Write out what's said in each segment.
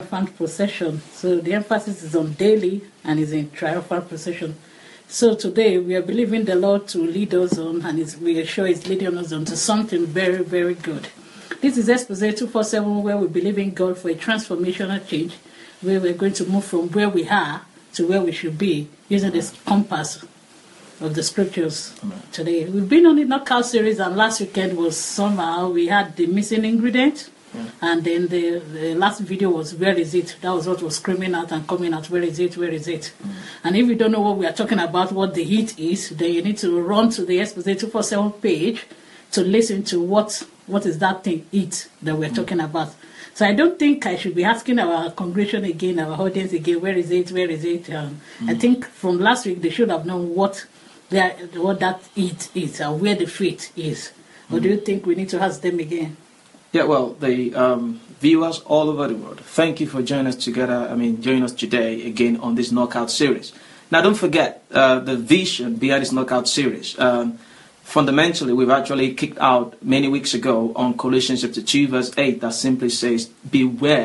triumphant procession. So the emphasis is on daily and is in triumphant procession. So today we are believing the Lord to lead us on, and we are sure He's leading us on to something very, very good. This is Expose 247, where we believe in God for a transformational change, where we're going to move from where we are to where we should be, using this compass of the scriptures. Amen. Today. We've been on the knockout series, and last weekend was somehow we had the missing ingredient. Yeah. And then the last video was, where is it? That was what was screaming out and coming out, where is it, where is it? Mm. And if you don't know what we are talking about, what the heat is, then you need to run to the Expose 247 page to listen to what is that thing, it, that we're talking about. So I don't think I should be asking our congregation again, our audience again, where is it, where is it? I think from last week they should have known what that it is and where the faith is. Or do you think we need to ask them again? Yeah, well, the viewers all over the world, thank you for joining us joining us today again on this Knockout series. Now, don't forget the vision behind this Knockout series. Fundamentally, we've actually kicked out many weeks ago on Colossians chapter 2, verse 8, that simply says, be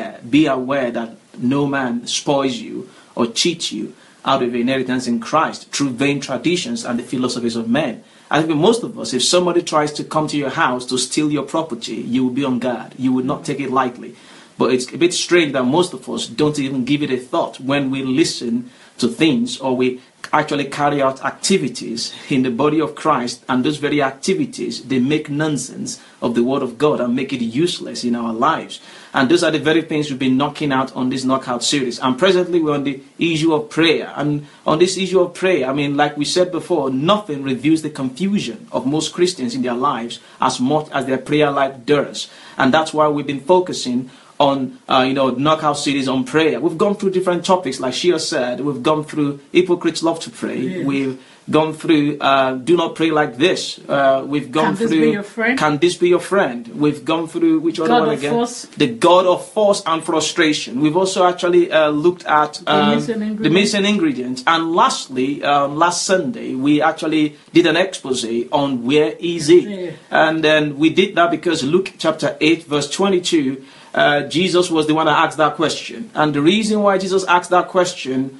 aware that no man spoils you or cheats you out of inheritance in Christ through vain traditions and the philosophies of men. I think most of us, if somebody tries to come to your house to steal your property, you will be on guard. You will not take it lightly. But it's a bit strange that most of us don't even give it a thought when we listen to things, or we actually carry out activities in the body of Christ, and those very activities, they make nonsense of the Word of God and make it useless in our lives. And those are the very things we've been knocking out on this Knockout series. And presently we're on the issue of prayer. And on this issue of prayer, like we said before, nothing reveals the confusion of most Christians in their lives as much as their prayer life does. And that's why we've been focusing on Knockout series on prayer. We've gone through different topics, like Shia said. We've gone through hypocrites love to pray. Yes. We've gone through do not pray like this. We've gone through, be your friend? Can this be your friend? We've gone through, which other one again? Force. The God of force and frustration. We've also actually looked at the missing ingredients. And lastly, last Sunday, we actually did an expose on where is it. Yeah. And then we did that because Luke chapter 8 verse 22, Jesus was the one that asked that question. And the reason why Jesus asked that question,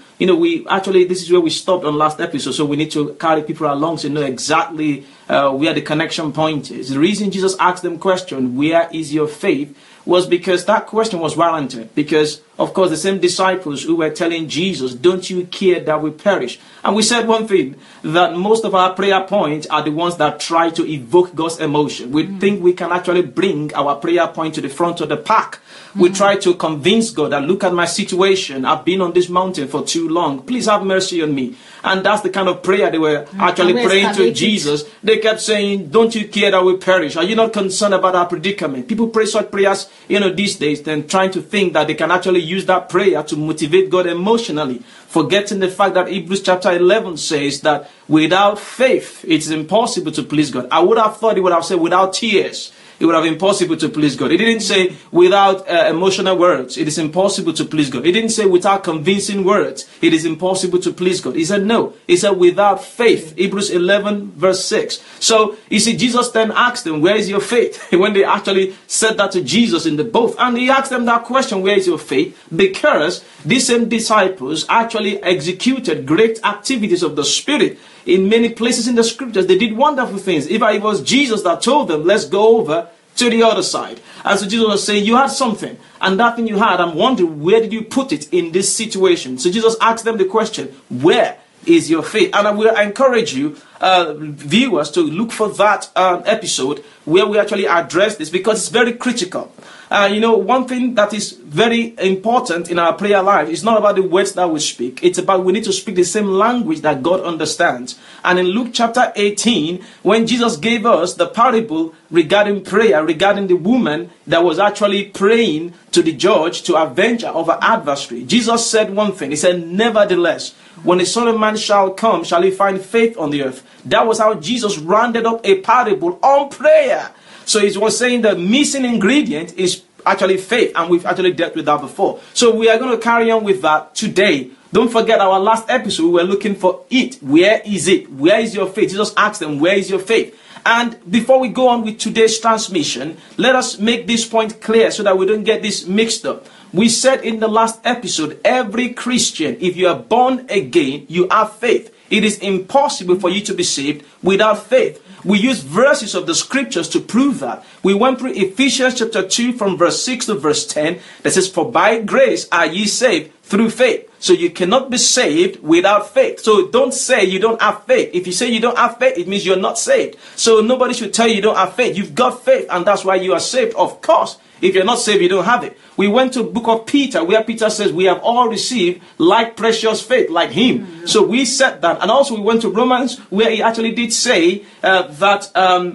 this is where we stopped on last episode, so we need to carry people along to know exactly where the connection point is. The reason Jesus asked them question, where is your faith, was because that question was warranted. Because, of course, the same disciples who were telling Jesus, don't you care that we perish? And we said one thing, that most of our prayer points are the ones that try to evoke God's emotion. We think we can actually bring our prayer point to the front of the pack. We try to convince God that, look at my situation. I've been on this mountain for too long. Please have mercy on me. And that's the kind of prayer they were actually praying to Jesus. They kept saying, don't you care that we perish? Are you not concerned about our predicament? People pray such prayers, these days, then trying to think that they can actually use that prayer to motivate God emotionally, forgetting the fact that Hebrews chapter 11 says that without faith, it's impossible to please God. I would have thought it would have said without tears, it would have been impossible to please God. It didn't say without emotional words, it is impossible to please God. It didn't say without convincing words, it is impossible to please God. He said no. He said without faith. Hebrews 11 verse 6. So, you see, Jesus then asked them, where is your faith? When they actually said that to Jesus in the boat. And he asked them that question, where is your faith? Because these same disciples actually executed great activities of the Spirit. In many places in the scriptures, they did wonderful things. If it was Jesus that told them, let's go over to the other side. And so Jesus was saying, you had something. And that thing you had, I'm wondering, where did you put it in this situation? So Jesus asked them the question, where is your faith? And I will encourage you, viewers, to look for that episode where we actually address this, because it's very critical. One thing that is very important in our prayer life is not about the words that we speak. It's about we need to speak the same language that God understands. And in Luke chapter 18, when Jesus gave us the parable regarding prayer, regarding the woman that was actually praying to the judge to avenge her of her adversary, Jesus said one thing. He said, nevertheless, when the Son of Man shall come, shall he find faith on the earth? That was how Jesus rounded up a parable on prayer. So he was saying the missing ingredient is actually faith, and we've actually dealt with that before. So we are going to carry on with that today. Don't forget our last episode, we were looking for it. Where is it? Where is your faith? Jesus asked them, where is your faith? And before we go on with today's transmission, let us make this point clear so that we don't get this mixed up. We said in the last episode, every Christian, if you are born again, you have faith. It is impossible for you to be saved without faith. We use verses of the scriptures to prove that. We went through Ephesians chapter 2 from verse 6 to verse 10 that says, "For by grace are ye saved through faith." So you cannot be saved without faith. So don't say you don't have faith. If you say you don't have faith, it means you're not saved. So nobody should tell you you don't have faith. You've got faith, and that's why you are saved. Of course, if you're not saved, you don't have it. We went to the book of Peter, where Peter says we have all received like precious faith, like him. So we said that. And also we went to Romans, where he actually did say that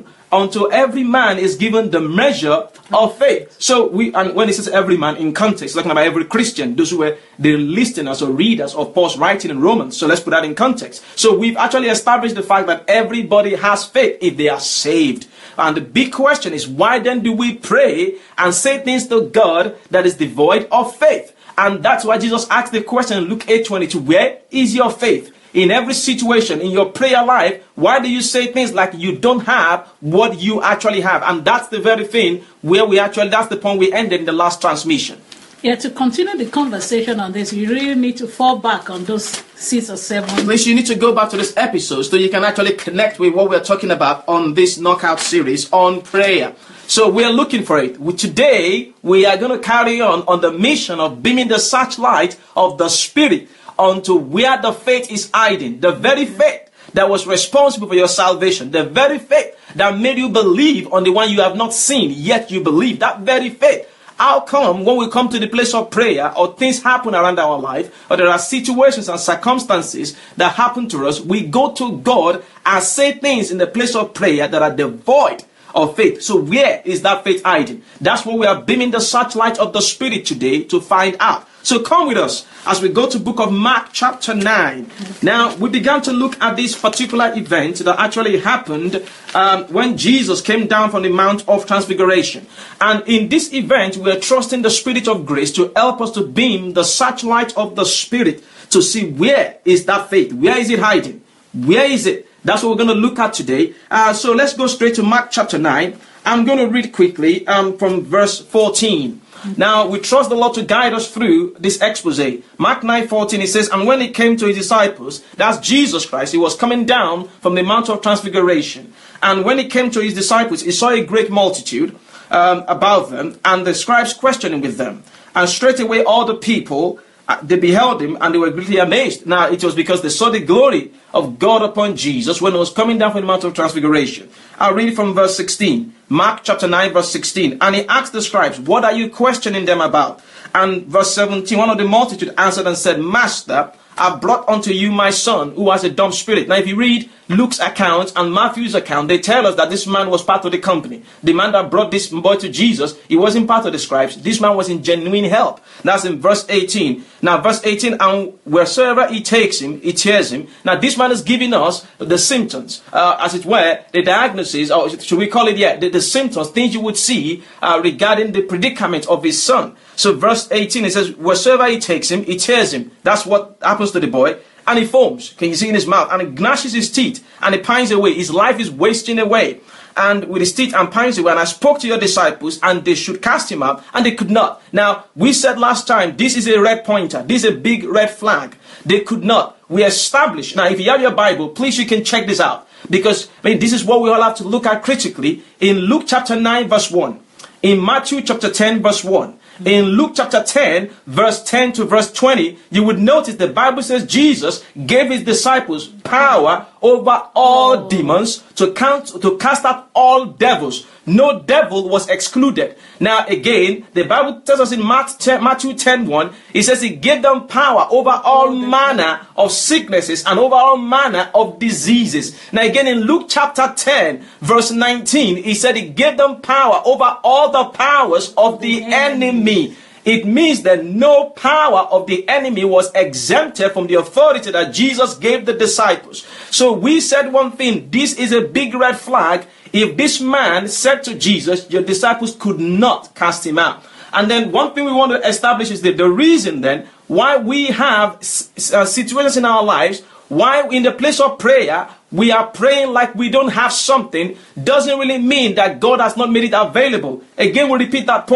unto every man is given the measure of faith. So and when he says every man in context, talking about every Christian, those who were the listeners or readers of Paul's writing in Romans. So let's put that in context. So we've actually established the fact that everybody has faith if they are saved. And the big question is, why then do we pray and say things to God that is devoid of faith? And that's why Jesus asked the question in Luke 8:22, where is your faith? In every situation, in your prayer life, why do you say things like you don't have what you actually have? And that's the very thing where that's the point we ended in the last transmission. Yeah, to continue the conversation on this, you really need to fall back on those 6 or 7. Please, you need to go back to this episode so you can actually connect with what we're talking about on this knockout series on prayer. So we're looking for it. Today, we are going to carry on the mission of beaming the searchlight of the Spirit onto where the faith is hiding. The very faith that was responsible for your salvation. The very faith that made you believe on the one you have not seen, yet you believe. That very faith. How come when we come to the place of prayer, or things happen around our life, or there are situations and circumstances that happen to us, we go to God and say things in the place of prayer that are devoid of faith? So where is that faith hiding? That's what we are beaming the searchlight of the Spirit today to find out. So come with us as we go to book of Mark chapter 9. Now, we began to look at this particular event that actually happened when Jesus came down from the Mount of Transfiguration. And in this event, we are trusting the Spirit of grace to help us to beam the searchlight of the Spirit to see where is that faith. Where is it hiding? Where is it? That's what we're going to look at today. So let's go straight to Mark chapter 9. I'm going to read quickly from verse 14. Now, we trust the Lord to guide us through this expose. Mark 9:14, it says, "And when he came to his disciples," that's Jesus Christ, he was coming down from the Mount of Transfiguration. "And when he came to his disciples, he saw a great multitude about them, and the scribes questioning with them. And straightway all the people, they beheld him, and they were greatly amazed." Now, it was because they saw the glory of God upon Jesus when he was coming down from the Mount of Transfiguration. I'll read from verse 16. Mark chapter 9, verse 16. "And he asked the scribes, what are you questioning them about? And verse 17, one of the multitude answered and said, Master, I brought unto you my son, who has a dumb spirit." Now, if you read Luke's account and Matthew's account, they tell us that this man was part of the company. The man that brought this boy to Jesus, he wasn't part of the scribes. This man was in genuine help. That's in verse 18. Now, verse 18, "And wheresoever he takes him, he tears him." Now, this man is giving us the symptoms, as it were, the diagnosis, or should we call it, the symptoms, things you would see regarding the predicament of his son. So verse 18, it says, "Wheresoever he takes him, he tears him." That's what happens to the boy. "And he foams," can you see in his mouth, "and he gnashes his teeth, and he pines away." His life is wasting away. "And with his teeth and pines away. And I spoke to your disciples, and they should cast him out, and they could not." Now, we said last time, this is a red pointer. This is a big red flag. They could not. We established. Now, if you have your Bible, please, you can check this out. Because, this is what we all have to look at critically. In Luke chapter 9, verse 1. In Matthew chapter 10, verse 1. In Luke chapter 10, verse 10 to verse 20, you would notice the Bible says Jesus gave his disciples power over all demons to cast out all devils. No devil was excluded. Now again, the Bible tells us in Matthew 10:1, it says he gave them power over all manner of sicknesses and over all manner of diseases. Now again, in Luke chapter 10, verse 19, he said he gave them power over all the powers of the enemy. It means that no power of the enemy was exempted from the authority that Jesus gave the disciples. So we said one thing, this is a big red flag. If this man said to Jesus, your disciples could not cast him out. And then one thing we want to establish is that the reason then why we have situations in our lives, why in the place of prayer we are praying like we don't have something, doesn't really mean that God has not made it available. Again, we repeat that point.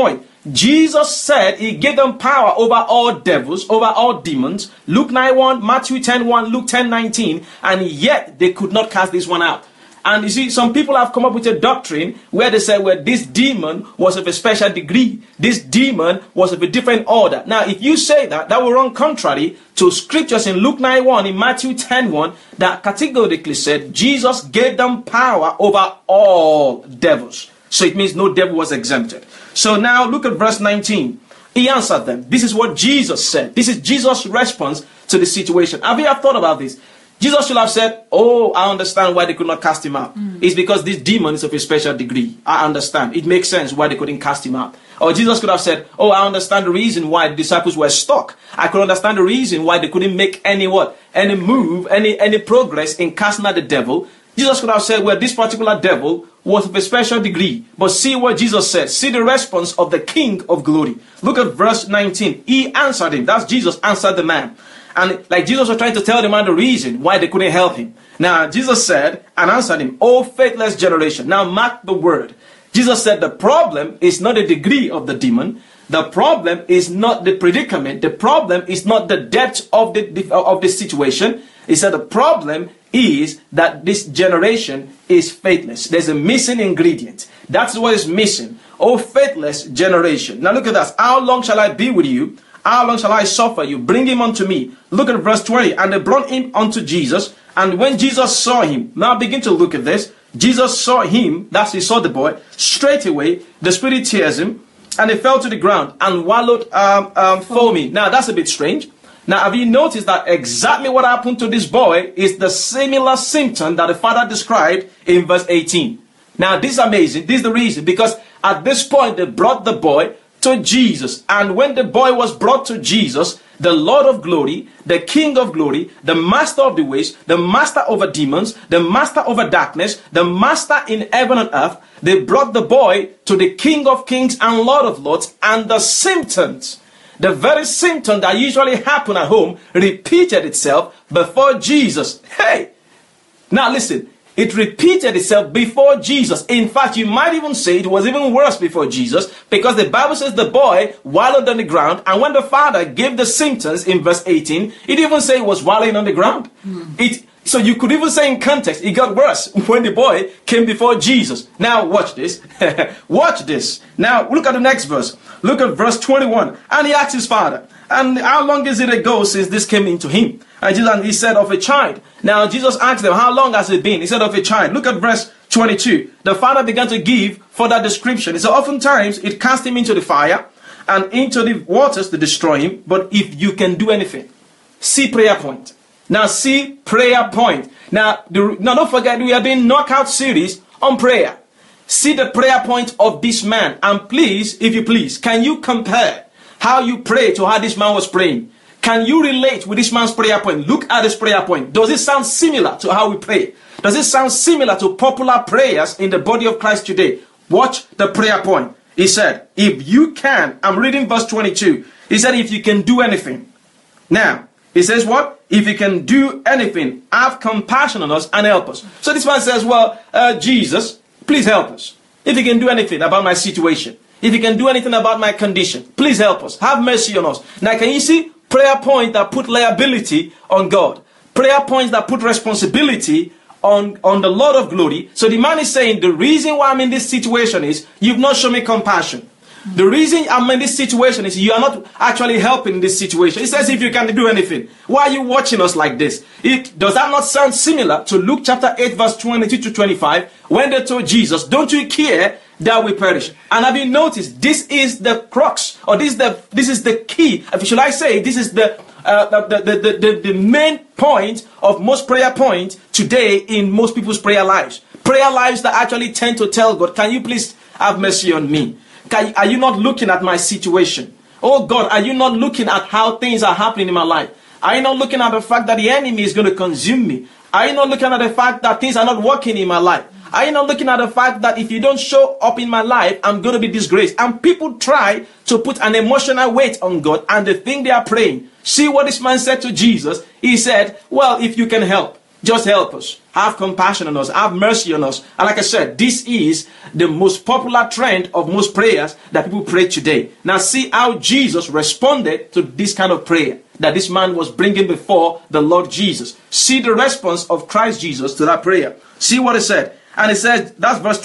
Jesus said he gave them power over all devils, over all demons. Luke 9:1, Matthew 10:1, Luke 10:19, and yet they could not cast this one out. And you see, some people have come up with a doctrine where they say, well, this demon was of a special degree. This demon was of a different order. Now, if you say that, that will run contrary to scriptures in Luke 9:1, in Matthew 10:1, that categorically said Jesus gave them power over all devils. So it means no devil was exempted. So now look at verse 19. He answered them. This is what Jesus said. This is Jesus' response to the situation. Have you ever thought about this? Jesus should have said, oh, I understand why they could not cast him out. It's because this demon is of a special degree. I understand. It makes sense why they couldn't cast him out. Or Jesus could have said, oh, I understand the reason why the disciples were stuck. I could understand the reason why they couldn't make any move, any progress in casting out the devil. Jesus could have said, well, this particular devil was of a special degree. But see what Jesus said. See the response of the King of Glory. Look at verse 19. He answered him. That's Jesus answered the man. And like Jesus was trying to tell the man the reason why they couldn't help him. Now, Jesus said and answered him, O faithless generation. Now, mark the word. Jesus said the problem is not the degree of the demon. The problem is not the predicament. The problem is not the depth of the situation. He said the problem is that this generation is faithless. There's a missing ingredient. That's what is missing. O faithless generation. Now look at that. How long shall I be with you? How long shall I suffer you? Bring him unto me. Look at verse 20. And they brought him unto Jesus. And when Jesus saw him, now begin to look at this. Jesus saw him, that's he saw the boy. Straight away, the spirit tears him. And he fell to the ground and wallowed foaming. Now that's a bit strange. Now have you noticed that exactly what happened to this boy is the similar symptom that the father described in verse 18. Now this is amazing. This is the reason. Because at this point they brought the boy to Jesus. And when the boy was brought to Jesus, the Lord of glory, the King of glory, the master of the ways, the master over demons, the master over darkness, the master in heaven and earth, they brought the boy to the King of kings and Lord of lords, and the symptoms, the very symptom that usually happen at home, repeated itself before Jesus. Hey! Now listen. It repeated itself before Jesus. In fact, you might even say it was even worse before Jesus, because the Bible says the boy wallowed on the ground, and when the father gave the symptoms in verse 18, it didn't say he was wallowing on the ground. So you could even say in context, it got worse when the boy came before Jesus. Now watch this. Watch this. Now look at the next verse. Look at verse 21. And he asked his father, and how long is it ago since this came into him? And he said, of a child. Now Jesus asked them, how long has it been? He said, of a child. Look at verse 22. The father began to give further description. He said, oftentimes it cast him into the fire and into the waters to destroy him. But if you can do anything, see prayer point. Now see prayer point. Now don't forget, we are doing knockout series on prayer. See the prayer point of this man. And please, if you please, can you compare how you pray to how this man was praying? Can you relate with this man's prayer point? Look at his prayer point. Does it sound similar to how we pray? Does it sound similar to popular prayers in the body of Christ today? Watch the prayer point. He said, if you can, I'm reading verse 22. He said, if you can do anything. Now, he says what? If you can do anything, have compassion on us and help us. So this man says, well, Jesus, please help us. If you can do anything about my situation, if you can do anything about my condition, please help us. Have mercy on us. Now, can you see? Prayer point that put liability on God. Prayer points that put responsibility on the Lord of glory. So the man is saying, the reason why I'm in this situation is you've not shown me compassion. The reason I'm in this situation is you are not actually helping this situation. He says, if you can do anything, why are you watching us like this? Does that not sound similar to Luke chapter 8 verse 22 to 25 when they told Jesus, don't you care that we perish? And have you noticed, this is the crux, or this is the key, should I say, this is the main point of most prayer points today in most people's prayer lives. Prayer lives that actually tend to tell God, can you please have mercy on me? Are you not looking at my situation? Oh God, are you not looking at how things are happening in my life? Are you not looking at the fact that the enemy is going to consume me? Are you not looking at the fact that things are not working in my life? Are you not looking at the fact that if you don't show up in my life, I'm going to be disgraced? And people try to put an emotional weight on God, and they think they are praying. See what this man said to Jesus. He said, well, if you can help, just help us. Have compassion on us. Have mercy on us. And like I said, this is the most popular trend of most prayers that people pray today. Now see how Jesus responded to this kind of prayer that this man was bringing before the Lord Jesus. See the response of Christ Jesus to that prayer. See what it said. And it says, that's verse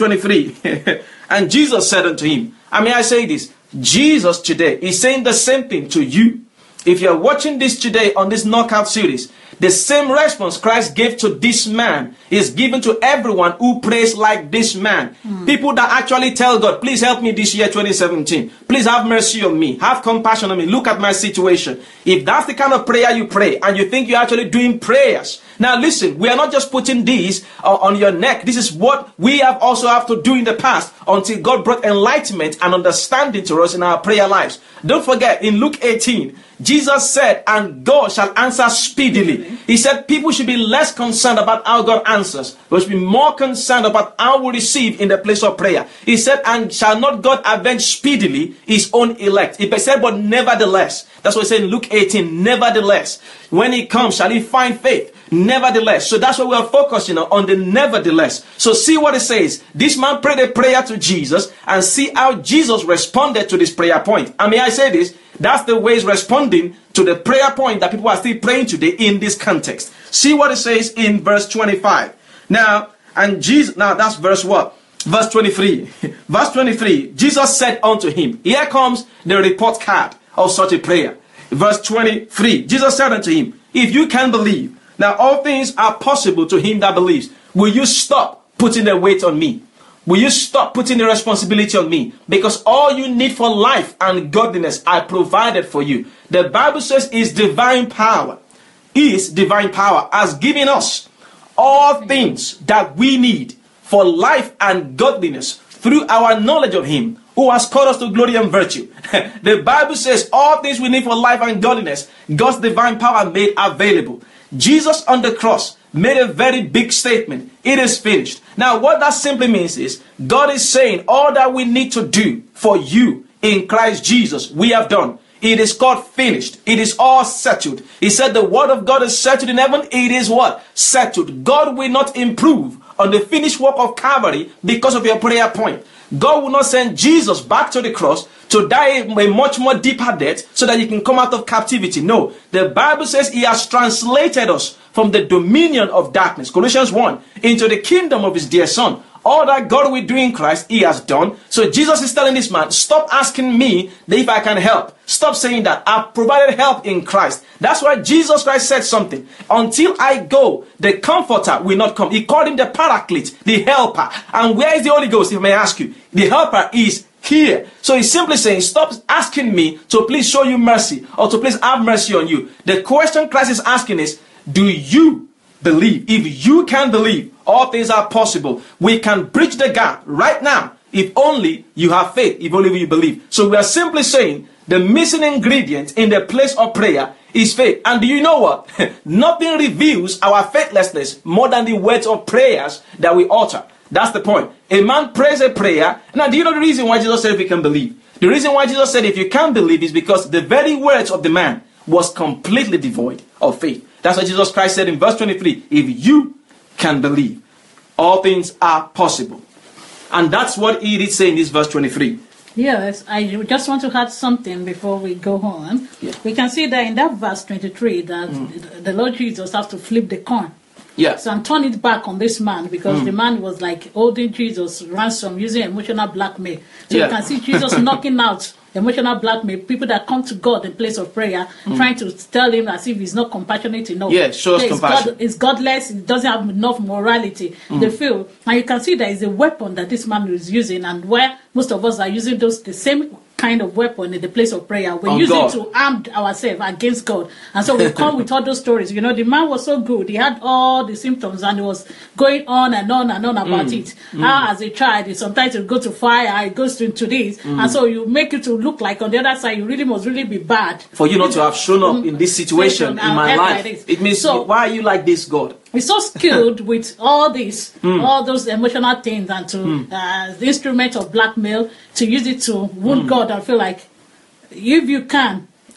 23. And Jesus said unto him, and may I say this, Jesus today is saying the same thing to you. If you're watching this today on this knockout series, the same response Christ gave to this man is given to everyone who prays like this man. People that actually tell God, please help me this year 2017. Please have mercy on me. Have compassion on me. Look at my situation. If that's the kind of prayer you pray and you think you're actually doing prayers. Now listen, we are not just putting these on your neck. This is what we have also have to do in the past until God brought enlightenment and understanding to us in our prayer lives. Don't forget, in Luke 18, Jesus said, and God shall answer speedily. He said people should be less concerned about how God answers, but should be more concerned about how we receive in the place of prayer. He said, and shall not God avenge speedily his own elect? He said, but nevertheless. That's what he said in Luke 18, nevertheless. When he comes, shall he find faith? Nevertheless. So that's what we are focusing on the nevertheless. So see what it says. This man prayed a prayer to Jesus and see how Jesus responded to this prayer point. And may I say this? That's the way he's responding to the prayer point that people are still praying today in this context. See what it says in verse 25. Now, and Jesus, now that's verse what? Verse 23. Verse 23. Jesus said unto him, here comes the report card of such a prayer. Verse 23. Jesus said unto him, if you can believe, now all things are possible to him that believes. Will you stop putting the weight on me? Will you stop putting the responsibility on me? Because all you need for life and godliness I provided for you. The Bible says is divine power. His divine power has given us all things that we need for life and godliness through our knowledge of him who has called us to glory and virtue. The Bible says all things we need for life and godliness, God's divine power made available. Jesus on the cross made a very big statement. It is finished. Now what that simply means is God is saying all that we need to do for you in Christ Jesus we have done. It is called finished. It is all settled. He said the word of God is settled in heaven. It is what? Settled. God will not improve on the finished work of Calvary because of your prayer point. God will not send Jesus back to the cross to die a much more deeper death so that you can come out of captivity. No, the Bible says he has translated us from the dominion of darkness, Colossians 1, into the kingdom of his dear son. All that God will do in Christ, he has done. So Jesus is telling this man, stop asking me if I can help. Stop saying that. I've provided help in Christ. That's why Jesus Christ said something. Until I go, the comforter will not come. He called him the paraclete, the helper. And where is the Holy Ghost, if I may ask you? The helper is here. So he's simply saying, stop asking me to please show you mercy or to please have mercy on you. The question Christ is asking is, do you believe? If you can believe, all things are possible. We can bridge the gap right now if only you have faith, if only you believe. So we are simply saying the missing ingredient in the place of prayer is faith. And do you know what? Nothing reveals our faithlessness more than the words of prayers that we utter. That's the point. A man prays a prayer. Now, do you know the reason why Jesus said if you can believe? The reason why Jesus said if you can believe is because the very words of the man was completely devoid of faith. That's what Jesus Christ said in verse 23. If you can believe, all things are possible. And that's what he did say in this verse 23. Yes, I just want to add something before we go on. Yeah. We can see that in that verse 23 that the Lord Jesus has to flip the coin. Yeah. So and turn it back on this man because the man was like holding Jesus ransom using emotional blackmail. So you can see Jesus knocking out emotional blackmail, people that come to God in place of prayer, trying to tell him as if he's not compassionate enough. Yeah, show us compassion. It's godless, he doesn't have enough morality. They feel, and you can see that is a weapon that this man is using, and where most of us are using the same kind of weapon in the place of prayer. We're using it to arm ourselves against God. And so we come with all those stories. You know, the man was so good. He had all the symptoms and he was going on and on and on about it. How as a child, sometimes you go to fire, it goes into this. And so you make it to look like on the other side, you really must really be bad. For you not to have shown up in this situation in my life. Like it means, so, why are you like this, God? He's so skilled with all this, all those emotional things, and to the instrument of blackmail, to use it to wound God. I feel like if you can,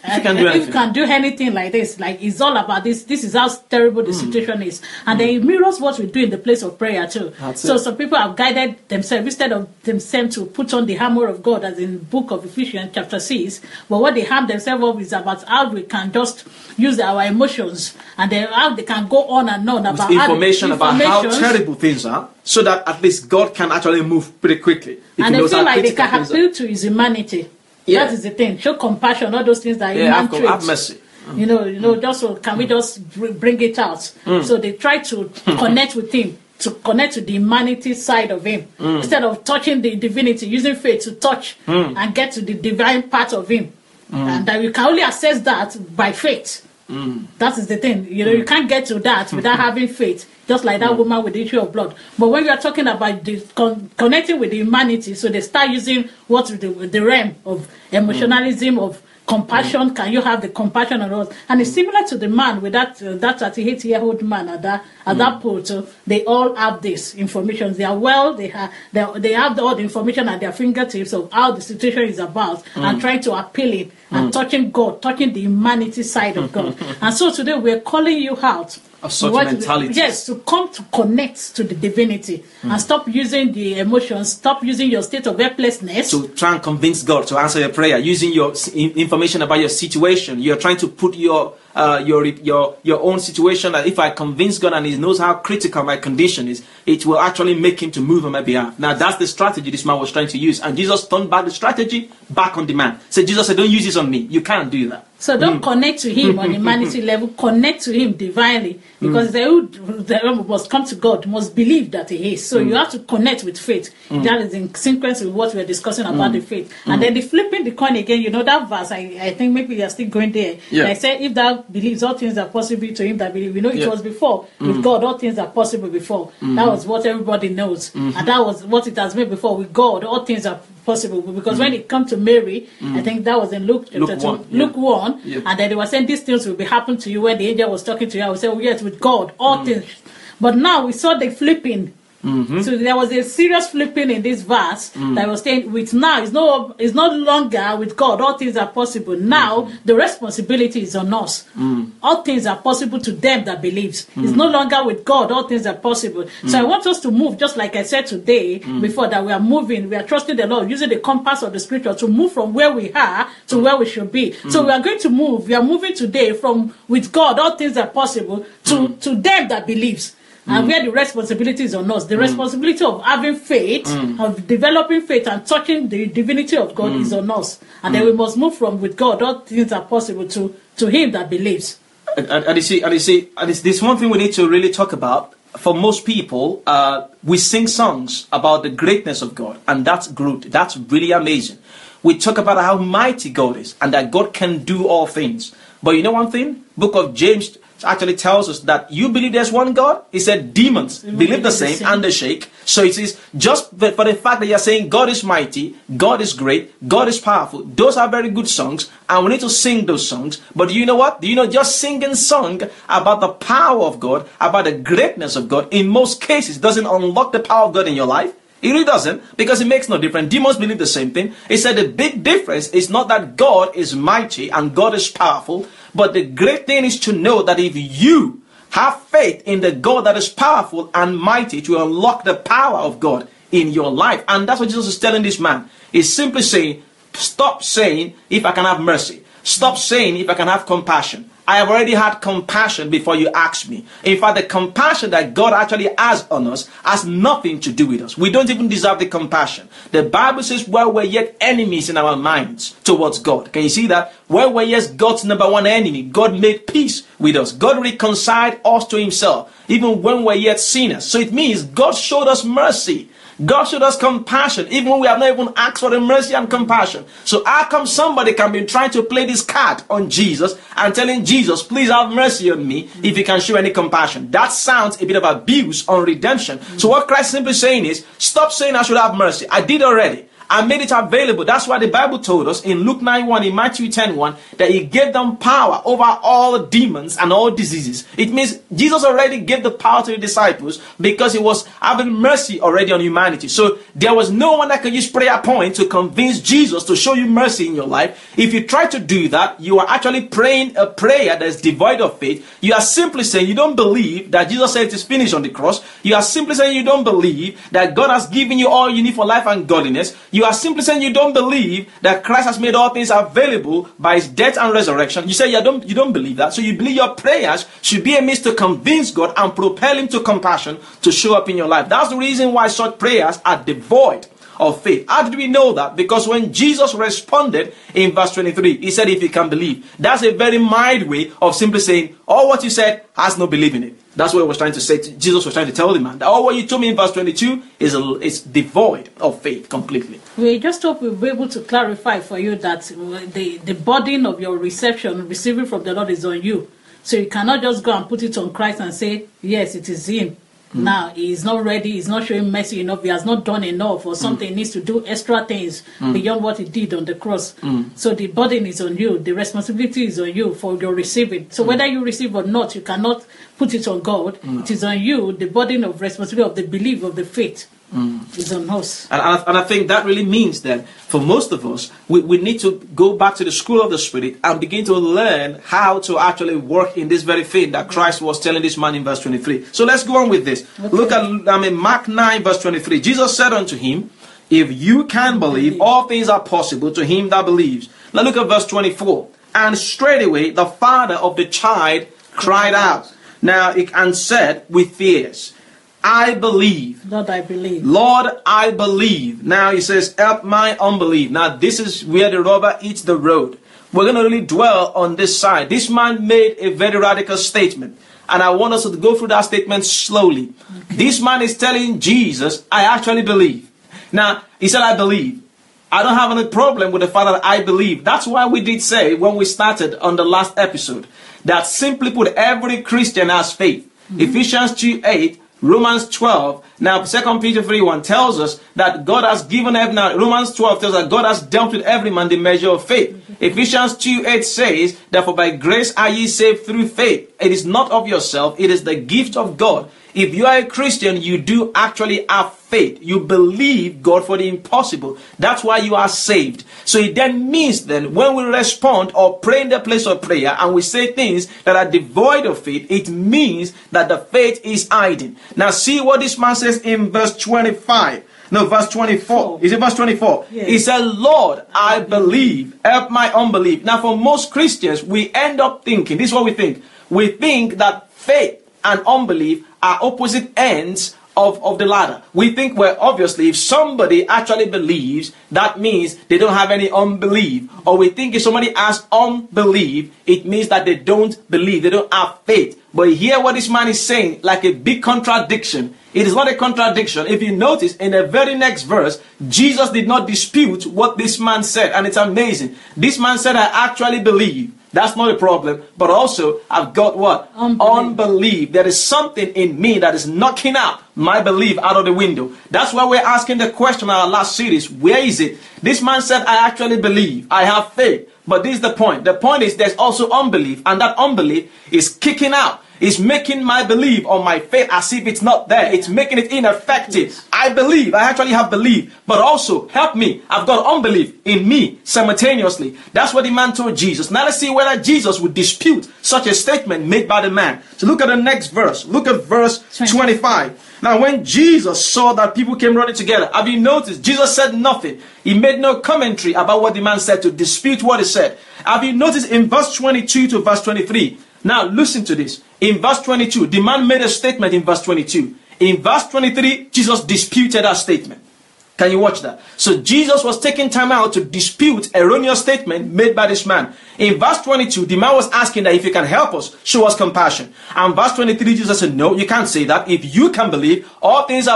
If you can do anything. If you can do anything like this, like it's all about this. This is how terrible the situation is, and then it mirrors what we do in the place of prayer too. So some people have guided themselves instead of themselves to put on the armor of God, as in Book of Ephesians chapter 6. But what they harm themselves of is about how we can just use our emotions, and then how they can go on and on about information about how terrible things are, so that at least God can actually move pretty quickly. And they feel like they can appeal to his humanity. Yeah. That is the thing. Show compassion, all those things that human traits. Have mercy. You know, just so can we just bring it out? So they try to connect with him, to connect to the humanity side of him, instead of touching the divinity, using faith to touch and get to the divine part of him. And that you can only access that by faith. That is the thing. You know, you can't get to that without having faith. Just like that woman with the issue of blood. But when we are talking about the connecting with the humanity, so they start using what the realm of emotionalism, of compassion. Can you have the compassion on us? And it's similar to the man with that 38-year-old man at that port. So they all have this information. They are they have all the information at their fingertips of how the situation is about, and trying to appeal it and touching God, touching the humanity side of God. And so today we're calling you out of such mentality. Yes, to come to connect to the divinity and stop using the emotions, stop using your state of helplessness to try and convince God to answer your prayer, using your information about your situation. You're trying to put your own situation, that if I convince God and He knows how critical my condition is, it will actually make Him to move on my behalf. Now that's the strategy this man was trying to use, and Jesus turned back the strategy back on the man. So Jesus said, don't use this on me. You can't do that. So don't connect to Him on humanity level, connect to Him divinely, because they who must come to God must believe that He is. So you have to connect with faith. That is in sequence with what we're discussing about the faith. And then the flipping the coin again, you know that verse, I think maybe you're still going there. Yeah. I said, if thou believes, all things are possible to him that believes. We know it was before. With God, all things are possible before. That was what everybody knows. And that was what it has been before. With God, all things are possible, because when it comes to Mary, I think that was in Luke 1, and then they were saying these things will be happen to you. When the angel was talking to you, I would say, oh yes, with God all things. But now we saw the flipping. So there was a serious flipping in this verse that was saying, with now it's no longer with God all things are possible. Now the responsibility is on us. All things are possible to them that believes. It's no longer with God all things are possible. So I want us to move, just like I said today before, that we are moving, we are trusting the Lord, using the compass of the scripture to move from where we are to where we should be. So we are going to move. We are moving today from with God all things are possible to them that believes. And where the responsibility is on us, the responsibility of having faith, of developing faith and touching the divinity of God is on us. And then we must move from with God, all things are possible, to him that believes. And you see, this one thing we need to really talk about. For most people, we sing songs about the greatness of God, and that's good. That's really amazing. We talk about how mighty God is, and that God can do all things. But you know one thing? Book of James actually tells us that you believe there's one God. He said demons believe the same and they shake. So it is just for the fact that you're saying God is mighty, God is great, God is powerful. Those are very good songs, and we need to sing those songs. But do you know what? Do you know just singing song about the power of God, about the greatness of God, in most cases doesn't unlock the power of God in your life? It really doesn't, because it makes no difference. Demons believe the same thing. He said the big difference is not that God is mighty and God is powerful, but the great thing is to know that if you have faith in the God that is powerful and mighty, it will unlock the power of God in your life. And that's what Jesus is telling this man. He's simply saying, stop saying, if I can have mercy. Stop saying, if I can have compassion. I have already had compassion before you asked me. In fact, the compassion that God actually has on us has nothing to do with us. We don't even deserve the compassion. The Bible says, while we're yet enemies in our minds towards God. Can you see that? While we're yet God's number one enemy, God made peace with us. God reconciled us to himself, even when we're yet sinners. So it means God showed us mercy. God showed us compassion, even when we have not even asked for the mercy and compassion. So how come somebody can be trying to play this card on Jesus and telling Jesus, please have mercy on me if you can show any compassion? That sounds a bit of abuse on redemption. So what Christ is simply saying is, stop saying I should have mercy. I did already. and made it available. That's why the Bible told us in Luke 9:1, in Matthew 10:1, that he gave them power over all demons and all diseases. It means Jesus already gave the power to the disciples because he was having mercy already on humanity. So there was no one that could use prayer point to convince Jesus to show you mercy in your life. If you try to do that, you are actually praying a prayer that is devoid of faith. You are simply saying you don't believe that Jesus said it is finished on the cross. You are simply saying you don't believe that God has given you all you need for life and godliness. You are simply saying you don't believe that Christ has made all things available by his death and resurrection. You say you don't believe that. So you believe your prayers should be a means to convince God and propel him to compassion to show up in your life. That's the reason why such prayers are devoid of faith. How did we know that? Because when Jesus responded in verse 23, he said, if you can believe. That's a very mild way of simply saying, all what you said has no belief in it. That's what he was trying to say. Jesus was trying to tell the man that all what you told me in verse 22 is devoid of faith completely. We just hope we'll be able to clarify for you that the burden of your receiving from the Lord is on you. So you cannot just go and put it on Christ and say, yes, it is him. Now he is not ready, he's not showing mercy enough, he has not done enough, or something. He needs to do extra things beyond what he did on the cross. So the burden is on you, the responsibility is on you for your receiving. So whether you receive or not, you cannot put it on God. It is on you. The burden of responsibility of the belief of the faith is on us. And I think that really means that for most of us, we need to go back to the school of the Spirit and begin to learn how to actually work in this very thing that Christ was telling this man in verse 23. So let's go on with this. Okay. Look at Mark 9 verse 23. Jesus said unto him, if you can believe, all things are possible to him that believes. Now look at verse 24. And straightway the father of the child cried out, and said with tears, I believe. Lord, I believe. Lord, I believe. Now he says, help my unbelief. Now this is where the rubber hits the road. We're going to really dwell on this side. This man made a very radical statement. And I want us to go through that statement slowly. Okay. This man is telling Jesus, I actually believe. Now, he said, I believe. I don't have any problem with the fact that I believe. That's why we did say when we started on the last episode that simply put, every Christian has faith. Ephesians 2:8. Romans 12, now 2 Peter 3:1 tells us that God has given every, now Romans 12 tells us that God has dealt with every man the measure of faith. Ephesians 2:8 says, therefore by grace are ye saved through faith. It is not of yourself, it is the gift of God. If you are a Christian, you do actually have faith. You believe God for the impossible. That's why you are saved. So it then means then when we respond or pray in the place of prayer and we say things that are devoid of faith, it means that the faith is hiding. Now see what this man says in verse 25. No, verse 24. Is it verse 24? Yes. He said, Lord, I believe. Help my unbelief. Now for most Christians, we end up thinking, this is what we think. We think that faith and unbelief are opposite ends of the ladder. We think, well, obviously, if somebody actually believes, that means they don't have any unbelief. Or we think if somebody has unbelief, it means that they don't believe, they don't have faith. But hear what this man is saying, like a big contradiction. It is not a contradiction. If you notice, in the very next verse, Jesus did not dispute what this man said. And it's amazing. This man said, I actually believe. That's not a problem. But also, I've got what? Unbelief. There is something in me that is knocking out my belief out of the window. That's why we're asking the question in our last series. Where is it? This man said, I actually believe. I have faith. But this is the point. The point is there's also unbelief. And that unbelief is kicking out. It's making my belief or my faith as if it's not there. It's making it ineffective. I believe. I actually have belief. But also, help me. I've got unbelief in me simultaneously. That's what the man told Jesus. Now let's see whether Jesus would dispute such a statement made by the man. So look at the next verse. Look at verse 25. Now when Jesus saw that people came running together, have you noticed? Jesus said nothing. He made no commentary about what the man said to dispute what he said. Have you noticed in verse 22 to verse 23? Now listen to this. In verse 22, the man made a statement in verse 22. In verse 23, Jesus disputed that statement. Can you watch that? So Jesus was taking time out to dispute erroneous statement made by this man. In verse 22, the man was asking that if you can help us, show us compassion. And verse 23, Jesus said, no, you can't say that. If you can believe, all things are what?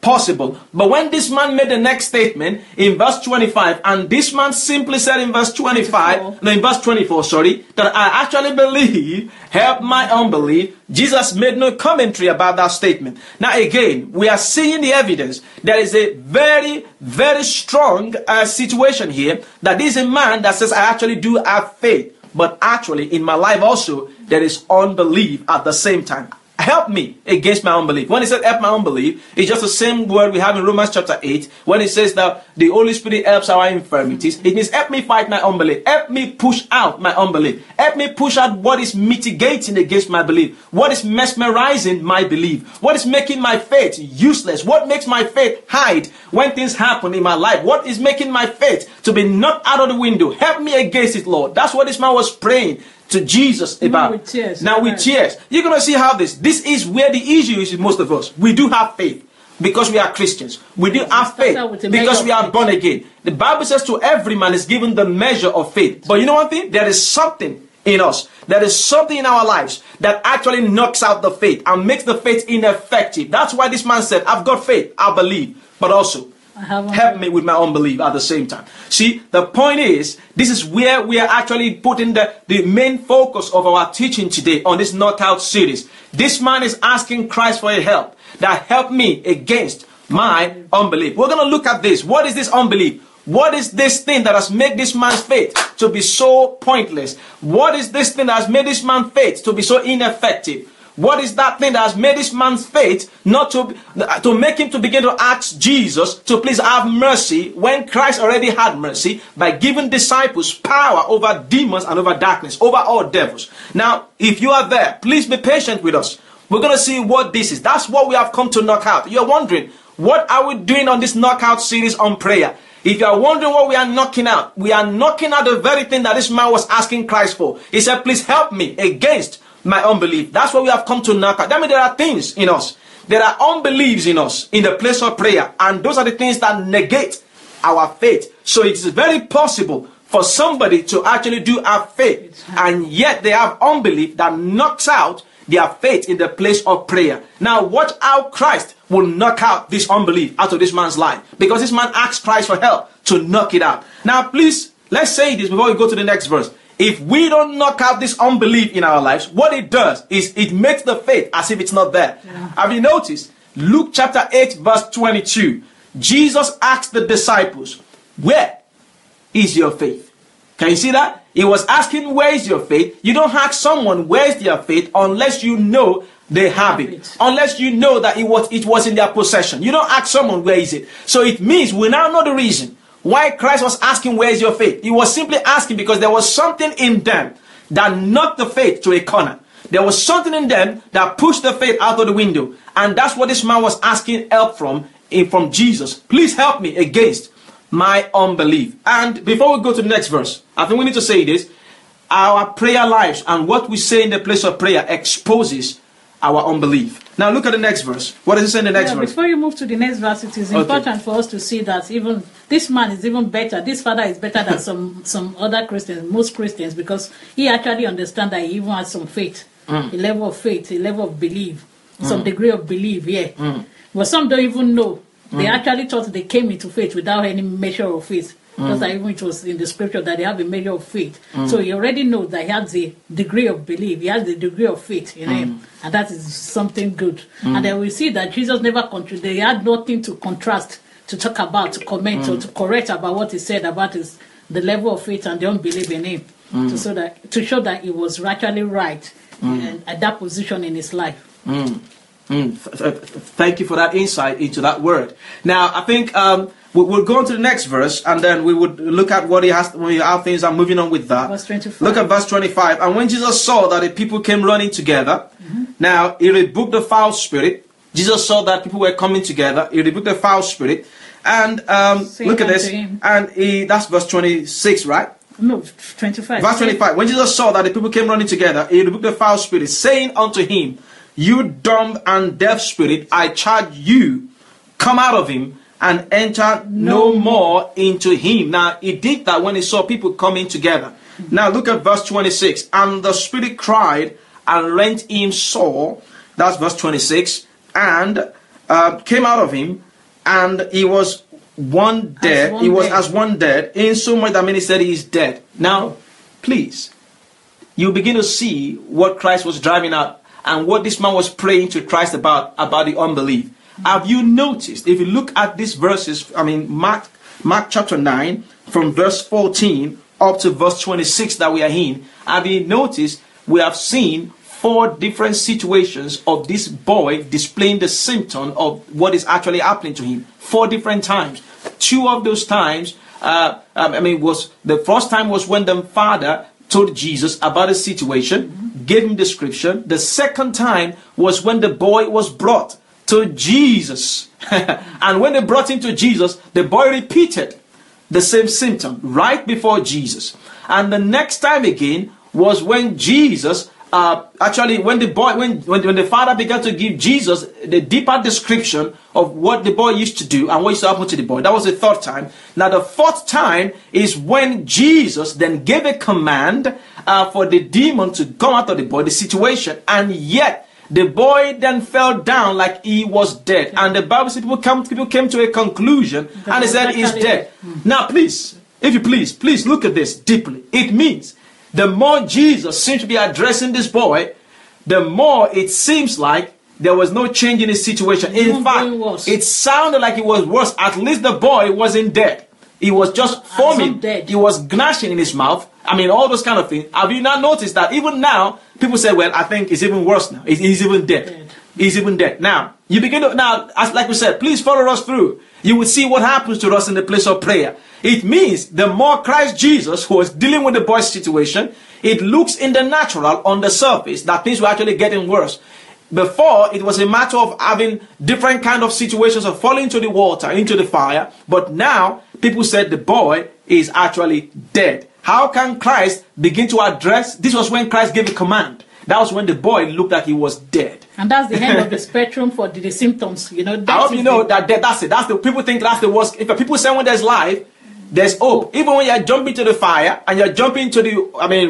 possible. But when this man made the next statement in verse 25, and this man simply said in verse 25, no, in verse 24, sorry, that I actually believe, help my unbelief, Jesus made no commentary about that statement. Now again, we are seeing the evidence. There is a very, very strong situation here, that this is a man that says, I actually do have faith. But actually, in my life also, there is unbelief at the same time. Help me against my unbelief. When he said help my unbelief, it's just the same word we have in Romans chapter 8. When it says that the Holy Spirit helps our infirmities, it means help me fight my unbelief. Help me push out my unbelief. Help me push out what is mitigating against my belief. What is mesmerizing my belief. What is making my faith useless. What makes my faith hide when things happen in my life. What is making my faith to be knocked out of the window. Help me against it, Lord. That's what this man was praying to Jesus about. With tears. Now with tears. You're going to see how this is where the issue is with most of us. We do have faith because we are Christians. We do have faith because we are born again. The Bible says to every man is given the measure of faith. But you know one thing? There is something in us. There is something in our lives that actually knocks out the faith and makes the faith ineffective. That's why this man said, I've got faith, I believe, but also help me with my unbelief at the same time. See, the point is, this is where we are actually putting the main focus of our teaching today on this knockout series. This man is asking Christ for a help, that help me against my unbelief. We're going to look at this. What is this unbelief? What is this thing that has made this man's faith to be so pointless? What is this thing that has made this man's faith to be so ineffective? What is that thing that has made this man's faith not to make him to begin to ask Jesus to please have mercy when Christ already had mercy by giving disciples power over demons and over darkness, over all devils? Now, if you are there, please be patient with us. We're going to see what this is. That's what we have come to knock out. You're wondering, what are we doing on this knockout series on prayer? If you are wondering what we are knocking out, we are knocking out the very thing that this man was asking Christ for. He said, please help me against my unbelief. That's what we have come to knock out. That means there are things in us. There are unbeliefs in us in the place of prayer. And those are the things that negate our faith. So it is very possible for somebody to actually do have faith, and yet they have unbelief that knocks out their faith in the place of prayer. Now watch how Christ will knock out this unbelief out of this man's life, because this man asked Christ for help to knock it out. Now please, let's say this before we go to the next verse. If we don't knock out this unbelief in our lives, what it does is it makes the faith as if it's not there. Have you noticed? Luke chapter 8 verse 22. Jesus asked the disciples, where is your faith? Can you see that? He was asking, where is your faith? You don't ask someone where is their faith unless you know they have it. Unless you know that it was in their possession. You don't ask someone where is it. So it means we now know the reason why Christ was asking, where is your faith? He was simply asking because there was something in them that knocked the faith to a corner. There was something in them that pushed the faith out of the window. And that's what this man was asking help from Jesus. Please help me against my unbelief. And before we go to the next verse, I think we need to say this. Our prayer lives and what we say in the place of prayer exposes our unbelief. Now look at the next verse. What does it say in the next verse? Before you move to the next verse, it is important for us to see that even this man is even better. This father is better than some other Christians, most Christians, because he actually understands that he even has some faith, a level of faith, a level of belief, some degree of belief, But some don't even know. They actually thought they came into faith without any measure of faith. Because even it was in the scripture that they have a measure of faith. So you already know that he has the degree of belief. He has the degree of faith in him. And that is something good. And then we see that Jesus never they had nothing to contrast, to talk about, to comment, or to correct about what he said about the level of faith and the unbelief in him. To show that he was actually right at that position in his life. Thank you for that insight into that word. Now, I think we'll go on to the next verse, and then we would look at what he has, how things are moving on with that. Verse 25. Look at verse 25. And when Jesus saw that the people came running together, now he rebuked the foul spirit. Jesus saw that people were coming together. He rebuked the foul spirit. And look at this. And that's verse 26, right? No, 25. Verse 25. When Jesus saw that the people came running together, he rebuked the foul spirit, saying unto him, you dumb and deaf spirit, I charge you, come out of him and enter no more into him. Now, he did that when he saw people coming together. Now, look at verse 26. And the spirit cried and rent him sore. That's verse 26. And came out of him. and he was one dead. He was as one dead, in so much that many said he is dead. Now, please, you begin to see what Christ was driving at and what this man was praying to Christ about the unbelief. Have you noticed, if you look at these verses, Mark chapter 9, from verse 14 up to verse 26 that we are in, have you noticed we have seen 4 different situations of this boy displaying the symptom of what is actually happening to him 4 different times. 2 of those times, was the first time was when the father told Jesus about the situation, gave him description. The second time was when the boy was brought to Jesus. And when they brought him to Jesus, the boy repeated the same symptom right before Jesus. And the next time again was when Jesus, when the father began to give Jesus the deeper description of what the boy used to do and what used to happen to the boy. That was the 3rd time. Now the 4th time is when Jesus then gave a command for the demon to come out of the boy, the situation, and yet the boy then fell down like he was dead. And the Bible said people came to a conclusion and they said he's dead. Now please, if you please look at this deeply. It means the more Jesus seems to be addressing this boy, the more it seems like there was no change in his situation. In fact, it sounded like it was worse. At least the boy wasn't dead. He was just foaming. He was gnashing in his mouth. All those kind of things. Have you not noticed that even now, people say, well, I think it's even worse now. He's even dead. He's even dead. Now, you begin to, as like we said, please follow us through. You will see what happens to us in the place of prayer. It means the more Christ Jesus, who was dealing with the boy's situation, it looks in the natural, on the surface, that things were actually getting worse. Before, it was a matter of having different kind of situations of falling into the water, into the fire. But now, people said the boy is actually dead. How can Christ begin to address? This was when Christ gave a command. That was when the boy looked like he was dead. And that's the end of the spectrum for the symptoms. I hope you know that that's it. That's the people think that's the worst. If people say when there's life, there's hope. Even when you're jumping to the fire and you're jumping to the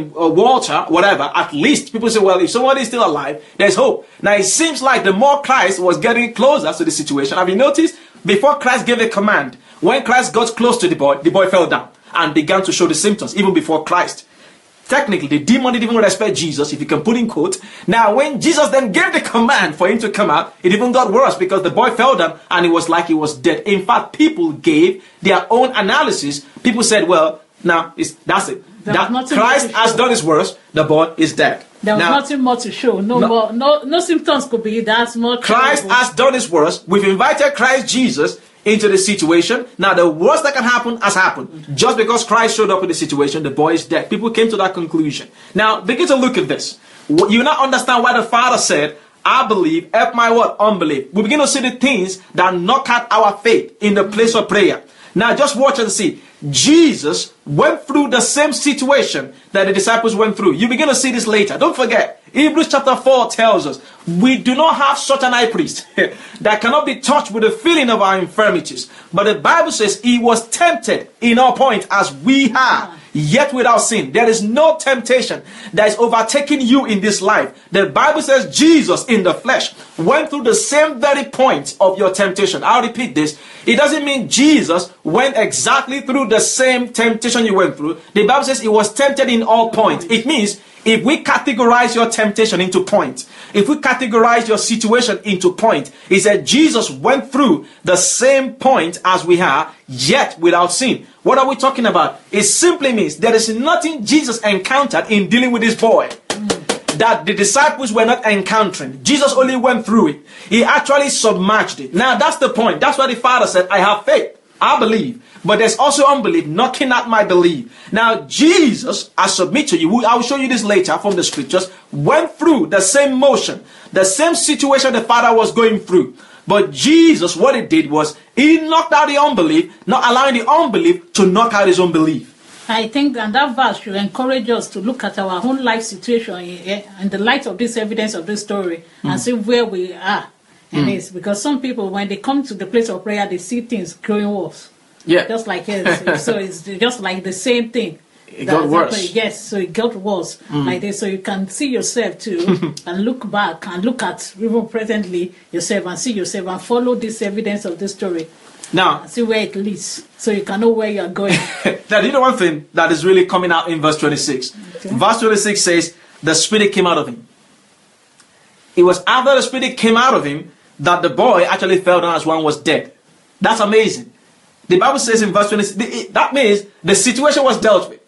water, whatever, at least people say, well, if somebody is still alive, there's hope. Now it seems like the more Christ was getting closer to the situation. Have you noticed? Before Christ gave a command, when Christ got close to the boy fell down and began to show the symptoms even before Christ. Technically, the demon didn't even respect Jesus, if you can put in quote. Now, when Jesus then gave the command for him to come out, it even got worse because the boy fell down and it was like he was dead. In fact, people gave their own analysis. People said, well, now, that's it. Christ has done his worst, the boy is dead. There was nothing more to show. No symptoms could be that more. Christ has done his worst. We've invited Christ Jesus into the situation. Now the worst that can happen has happened. Just because Christ showed up in the situation, the boy is dead. People came to that conclusion. Now begin to look at this. You now understand why the father said, I believe, help my what? Unbelief. We begin to see the things that knock out our faith in the place of prayer. Now just watch and see. Jesus went through the same situation that the disciples went through. You begin to see this later. Don't forget, Hebrews chapter 4 tells us we do not have such an high priest that cannot be touched with the feeling of our infirmities. But the Bible says he was tempted in all points as we are, yet without sin. There is no temptation that is overtaking you in this life. The Bible says Jesus in the flesh went through the same very point of your temptation. I'll repeat this. It doesn't mean Jesus went exactly through the same temptation you went through. The Bible says he was tempted in all points. It means if we categorize your temptation into points, if we categorize your situation into point, it said Jesus went through the same point as we are, yet without sin. What are we talking about? It simply means there is nothing Jesus encountered in dealing with this boy that the disciples were not encountering. Jesus only went through it. He actually submerged it. Now that's the point. That's why the father said, I have faith. I believe. But there's also unbelief knocking at my belief. Now Jesus, I submit to you, I will show you this later from the scriptures, went through the same motion, the same situation the father was going through. But Jesus, what he did was, he knocked out the unbelief, not allowing the unbelief to knock out his own belief. I think that verse should encourage us to look at our own life situation in the light of this evidence of this story and see where we are. And it's because some people, when they come to the place of prayer, they see things growing worse. Yeah. Just like his. So it's just like the same thing. It got worse. Yes, so it got worse like this. So you can see yourself too and look back and look at even presently yourself and see yourself and follow this evidence of this story Now, see where it leads, so you can know where you are going. now, you know one thing that is really coming out in verse 26? Okay. Verse 26 says, the Spirit came out of him. It was after the Spirit came out of him that the boy actually fell down as one was dead. That's amazing. The Bible says in verse 26, that means the situation was dealt with.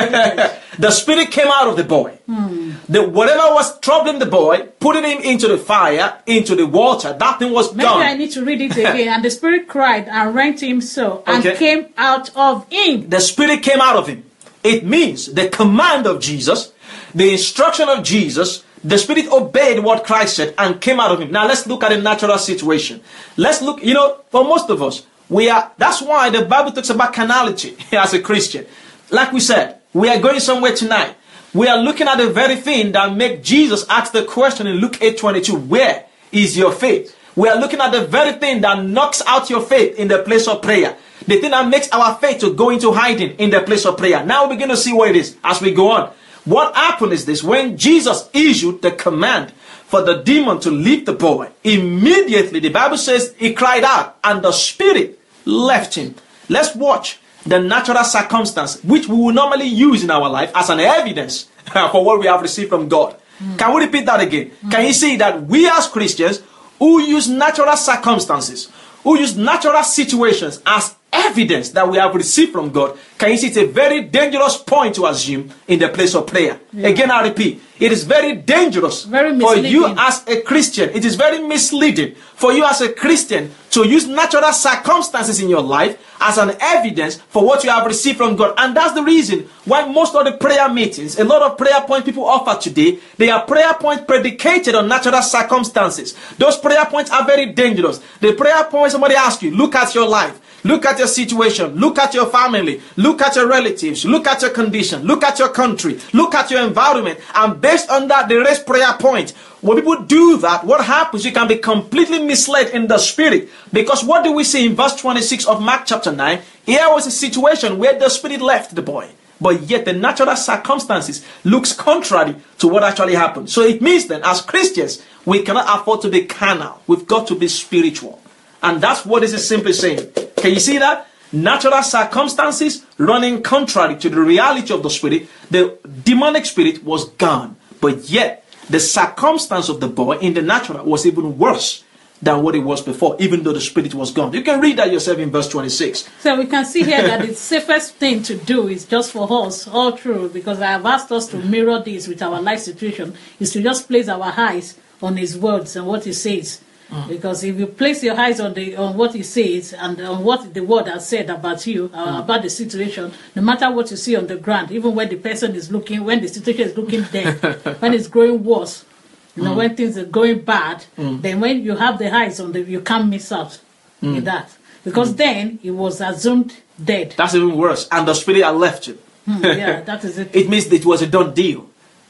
The Spirit came out of the boy. Whatever was troubling the boy, putting him into the fire, into the water, that thing was Maybe done. I need to read it again. And the Spirit cried and rent him so, and came out of him. The Spirit came out of him. It means the command of Jesus, the instruction of Jesus, the Spirit obeyed what Christ said and came out of him. Now let's look at the natural situation. Let's look, for most of us, that's why the Bible talks about carnality as a Christian. Like we said, we are going somewhere tonight. We are looking at the very thing that made Jesus ask the question in Luke 8:22, where is your faith? We are looking at the very thing that knocks out your faith in the place of prayer. The thing that makes our faith to go into hiding in the place of prayer. Now we begin to see what it is as we go on. What happened is this: when Jesus issued the command for the demon to leave the boy, immediately the Bible says he cried out and the Spirit left him. Let's watch the natural circumstance which we will normally use in our life as an evidence for what we have received from God. Can we repeat that again? Can you see that we as Christians who use natural circumstances, who use natural situations as evidence that we have received from God, can you see it's a very dangerous point to assume in the place of prayer? Yeah. Again, I repeat, it is very dangerous for you as a Christian. It is very misleading for you as a Christian to use natural circumstances in your life as an evidence for what you have received from God. And that's the reason why most of the prayer meetings, a lot of prayer points people offer today, they are prayer points predicated on natural circumstances. Those prayer points are very dangerous. The prayer point, somebody asks you, look at your life. Look at your situation. Look at your family. Look at your relatives. Look at your condition. Look at your country. Look at your environment. And based on that, they raise prayer points. When people do that, what happens? You can be completely misled in the spirit. Because what do we see in verse 26 of Mark chapter 9? Here was a situation where the Spirit left the boy. But yet the natural circumstances looks contrary to what actually happened. So it means then, as Christians, we cannot afford to be carnal. We've got to be spiritual. And that's what this is simply saying. Can you see that? Natural circumstances running contrary to the reality of the Spirit. The demonic spirit was gone. But yet, the circumstance of the boy in the natural was even worse than what it was before, even though the Spirit was gone. You can read that yourself in verse 26. So we can see here that the safest thing to do is just for us, all true, because I have asked us to mirror this with our life situation, is to just place our eyes on His words and what He says. Because if you place your eyes on what He says and on what the word has said about you, about the situation, no matter what you see on the ground, even when the person is looking, when the situation is looking dead, when it's growing worse, when things are going bad, then when you have the eyes on you can't miss out in that. Because then it was assumed dead. That's even worse. And the Spirit had left him. Yeah, that is it. It means that it was a done deal.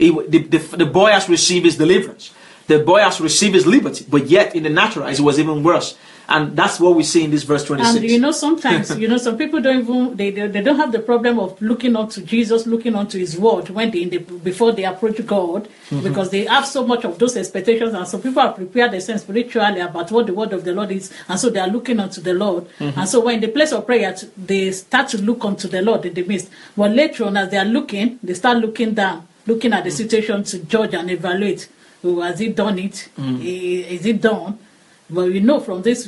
The boy has received his deliverance. The boy has received his liberty, but yet in the natural, it was even worse. And that's what we see in this verse 26. And sometimes, some people don't even, they don't have the problem of looking unto Jesus, looking unto His word when before they approach God, because they have so much of those expectations, and some people are prepared themselves spiritually about what the word of the Lord is, and so they are looking unto the Lord. And so when in the place of prayer, they start to look unto the Lord in the midst. But later on, as they are looking, they start looking down, looking at the situation to judge and evaluate. Has He done it? Is it done? But we know from this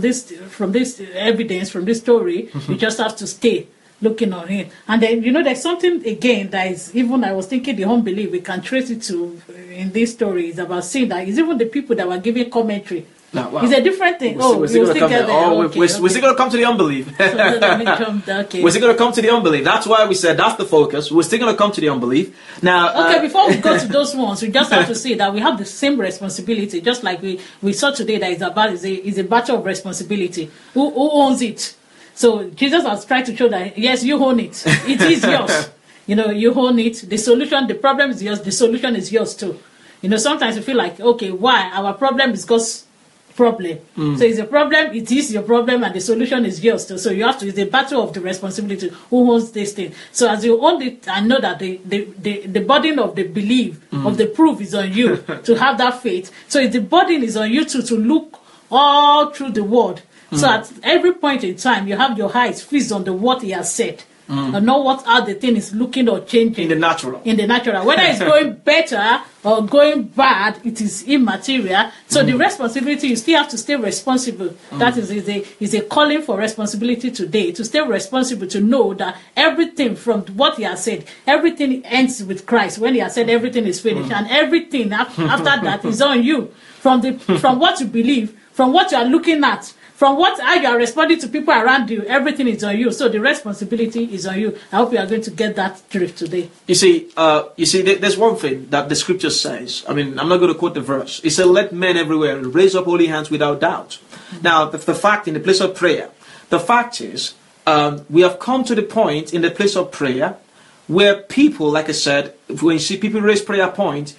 evidence, from this story, you just have to stay looking on it. And then there's something again that is, even I was thinking the unbelief we can trace it to in this story is about seeing that it's even the people that were giving commentary. No, wow. It's a different thing. We're still going to come to the unbelief. So We're still going to come to the unbelief. That's why we said that's the focus. We're still going to come to the unbelief. Now, before we go to those ones, we just have to see that we have the same responsibility, just like we saw today that it's a battle of responsibility. Who owns it? So Jesus has tried to show that, yes, you own it. It is yours. You own it. The solution, the problem is yours. The solution is yours too. Sometimes you feel like, okay, why? Our problem is God's problem. So it's a problem, it is your problem, and the solution is yours too. So you have to, it's a battle of the responsibility. Who owns this thing? So as you own it, I know that the burden of the belief, of the proof is on you to have that faith. So the burden is on you to look all through the word So at every point in time, you have your eyes fixed on the what he has said. And not what how the thing is looking or changing. In the natural. In the natural. Whether it's going better or going bad, it is immaterial. So the responsibility, you still have to stay responsible. That is a calling for responsibility today, to stay responsible, to know that everything from what he has said, everything ends with Christ. When he has said everything is finished, and everything after that is on you. From what you believe, from what you are looking at, from how you are responding to people around you, everything is on you. So the responsibility is on you. I hope you are going to get that truth today. You see, there's one thing that the scripture says. I mean, I'm not going to quote the verse. It said, let men everywhere raise up holy hands without doubt. Now, the fact in the place of prayer, the fact is, we have come to the point in the place of prayer where people, like I said, when you see people raise prayer point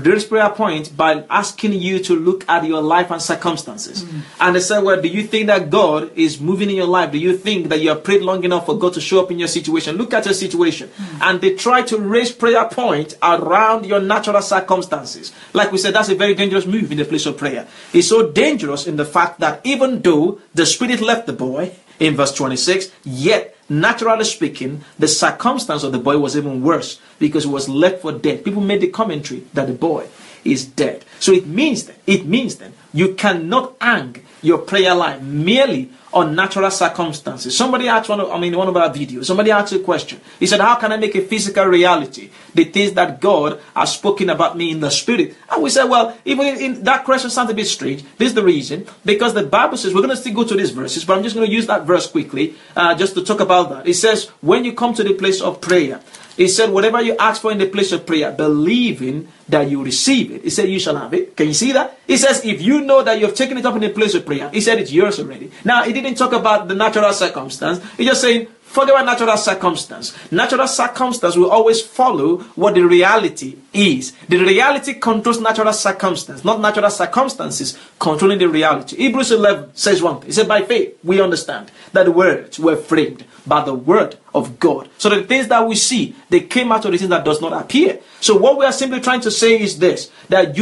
by asking you to look at your life and circumstances. And they say, well, do you think that God is moving in your life? Do you think that you have prayed long enough for God to show up in your situation? Look at your situation. And they try to raise prayer point around your natural circumstances. Like we said, that's a very dangerous move in the place of prayer. It's so dangerous in the fact that even though the spirit left the boy, in verse 26, yet, naturally speaking, the circumstance of the boy was even worse because he was left for dead. People made the commentary that the boy is dead. So it means then, you cannot hang your prayer life merely on natural circumstances. Somebody asked one of our videos, somebody asked a question. He said, how can I make a physical reality the things that God has spoken about me in the spirit? And we said, well, even in that question sounds a bit strange. This is the reason, because the Bible says, we're going to still go to these verses, but I'm just going to use that verse quickly, just to talk about that. It says, when you come to the place of prayer, it said, whatever you ask for in the place of prayer, believing that you receive it. He said, you shall have it. Can you see that? He says, if you know that you have taken it up in the place of prayer, he said it's yours already. Now, he didn't talk about the natural circumstance. He's just saying, forget about natural circumstance. Natural circumstance will always follow what the reality is. The reality controls natural circumstance, not natural circumstances controlling the reality. Hebrews 11 says one thing. He said, by faith, we understand that the words were framed by the word of God. So the things that we see, they came out of the things that does not appear. So what we are simply trying to say is this, that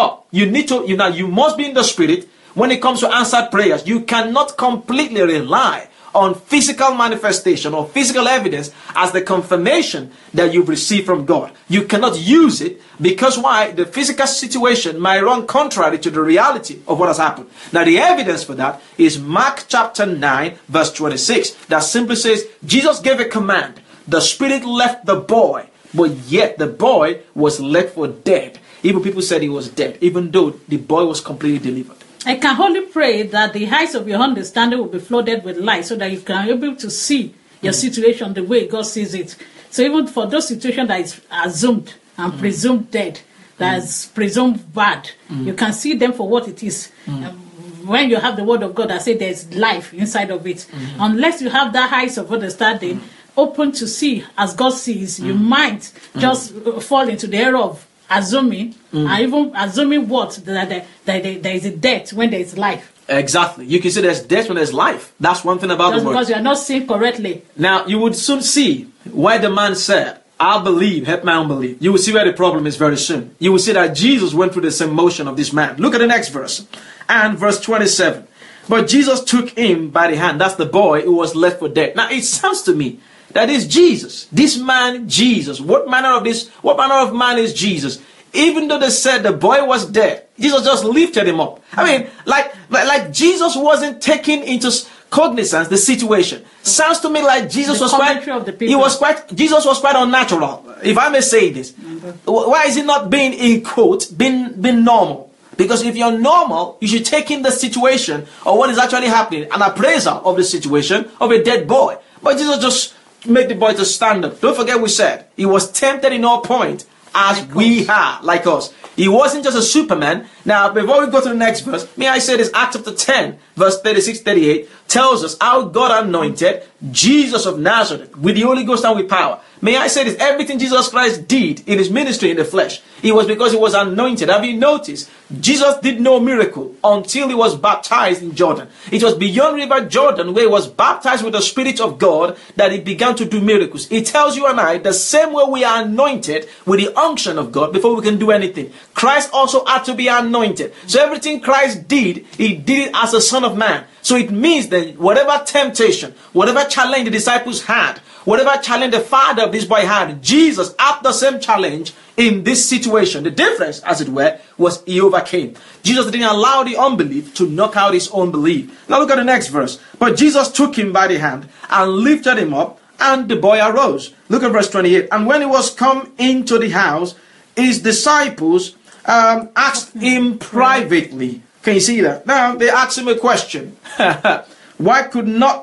you must be in the spirit when it comes to answered prayers. You cannot completely rely on physical manifestation or physical evidence as the confirmation that you've received from God. You cannot use it because why? The physical situation might run contrary to the reality of what has happened. Now the evidence for that is Mark chapter 9 verse 26 that simply says Jesus gave a command. The spirit left the boy, but yet the boy was left for dead. Even people said he was dead, even though the boy was completely delivered. I can only pray that the eyes of your understanding will be flooded with light so that you can be able to see your situation the way God sees it. So even for those situations that is assumed and presumed dead, that is presumed bad, you can see them for what it is. When you have the word of God that says there's life inside of it, unless you have that eyes of understanding open to see as God sees, you might just fall into the error of assuming, and even assuming what? That there is a death when there is life. Exactly. You can say there's death when there's life. That's one thing about just the word. Because you are not seeing correctly. Now, you would soon see why the man said, I'll believe, help my unbelief. You will see where the problem is very soon. You will see that Jesus went through the same motion of this man. Look at the next verse. And verse 27. But Jesus took him by the hand. That's the boy who was left for dead. Now, it sounds to me that is Jesus. This man, Jesus. What manner of man is Jesus? Even though they said the boy was dead, Jesus just lifted him up. I mean, like Jesus wasn't taking into cognizance the situation. Sounds to me like Jesus was quite unnatural, if I may say this. Why is it not being, in quotes, being normal? Because if you're normal, you should take in the situation or what is actually happening, an appraisal of the situation of a dead boy. But Jesus just made the boy to stand up. Don't forget we said he was tempted in all point as we are, like us. He wasn't just a Superman. Now, before we go to the next verse, may I say this, Acts chapter 10, verse 36-38, tells us how God anointed Jesus of Nazareth with the Holy Ghost and with power. May I say this? Everything Jesus Christ did in his ministry in the flesh, it was because he was anointed. Have you noticed? Jesus did no miracle until he was baptized in Jordan. It was beyond River Jordan, where he was baptized with the Spirit of God, that he began to do miracles. It tells you and I the same way we are anointed with the unction of God before we can do anything. Christ also had to be anointed. So everything Christ did, he did it as a Son of Man. So it means that whatever temptation, whatever challenge the disciples had, whatever challenge the father of this boy had, Jesus had the same challenge in this situation. The difference, as it were, was he overcame. Jesus didn't allow the unbelief to knock out his own belief. Now look at the next verse. But Jesus took him by the hand and lifted him up, and the boy arose. Look at verse 28. And when he was come into the house, his disciples asked him privately. Can you see that? Now they asked him a question. Why could not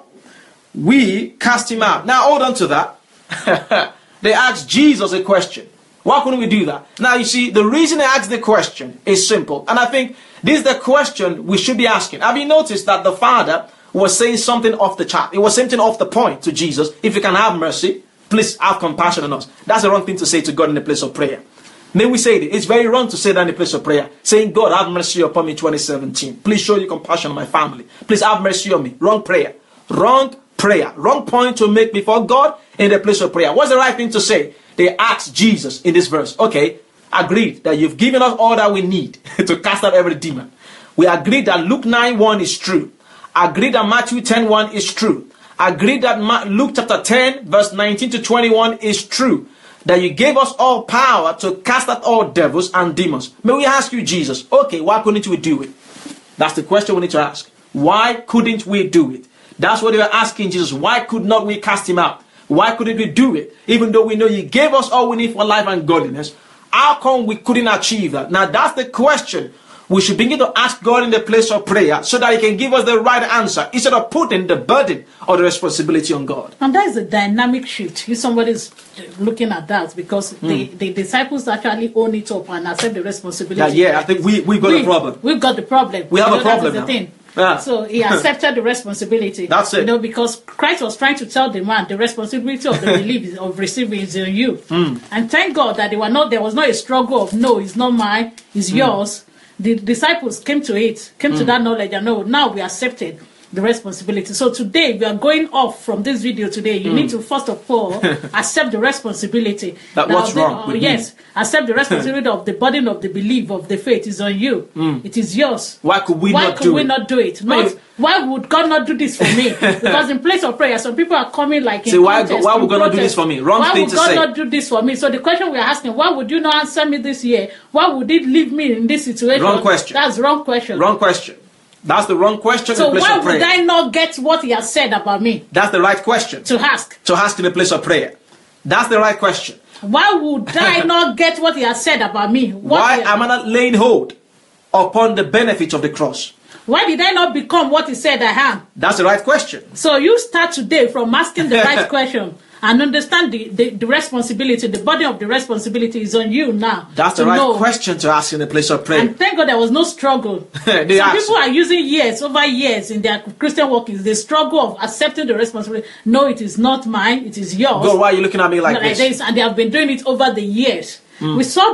we cast him out? Now hold on to that. They asked Jesus a question. Why couldn't we do that? Now you see, the reason they asked the question is simple. And I think this is the question we should be asking. Have you noticed that the father was saying something off the chart? It was something off the point to Jesus. If you can have mercy, please have compassion on us. That's the wrong thing to say to God in the place of prayer. May we say it? It's very wrong to say that in the place of prayer. Saying, God, have mercy upon me 2017. Please show you compassion on my family. Please have mercy on me. Wrong prayer. Wrong prayer. Wrong point to make before God in the place of prayer. What's the right thing to say? They asked Jesus in this verse. Okay, agreed that you've given us all that we need to cast out every demon. We agreed that Luke 9:1 is true. Agreed that Matthew 10:1 is true. Agreed that Luke chapter 10 verse 19 to 21 is true. That you gave us all power to cast out all devils and demons. May we ask you, Jesus, okay, why couldn't we do it? That's the question we need to ask. Why couldn't we do it? That's what they were asking Jesus. Why could not we cast him out? Why couldn't we do it? Even though we know you gave us all we need for life and godliness, how come we couldn't achieve that? Now that's the question we should begin to ask God in the place of prayer, so that he can give us the right answer, instead of putting the burden or the responsibility on God. And that is a dynamic shift. If somebody's looking at that, because the disciples actually own it up and accept the responsibility. Yeah, I think we've got a problem. We've got the problem. We have a problem now. The thing. Yeah. So he accepted the responsibility. That's it. Because Christ was trying to tell the man the responsibility of the belief of receiving is in you. And thank God that there was not a struggle of, no, it's not mine, it's yours. The disciples came to that knowledge, and no, now we accepted the responsibility. So today, we are going off from this video today. You need to, first of all, accept the responsibility. What's wrong with yes, accept the responsibility of the burden of the belief, of the faith is on you. It is yours. Why could we not do it? Why would God not do this for me? Because in place of prayer, some people are coming like in say, why would God not do this for me? Wrong thing to say. Why would God not do this for me? So the question we are asking, why would you not answer me this year? Why would it leave me in this situation? Wrong question. That's wrong question. Wrong question. That's the wrong question. So in the place why of prayer. would I not get what he has said about me? That's the right question. To ask. To ask in the place of prayer. That's the right question. Why would I not get what he has said about me? Why am I not laying hold upon the benefits of the cross? Why did I not become what he said I am? That's the right question. So you start today from asking the right question and understand the responsibility, the burden of the responsibility is on you now. That's the right question to ask in the place of prayer. And thank God there was no struggle. Some people are using over years in their Christian walk is the struggle of accepting the responsibility. No, it is not mine, it is yours. God, why are you looking at me like this? And they have been doing it over the years. We saw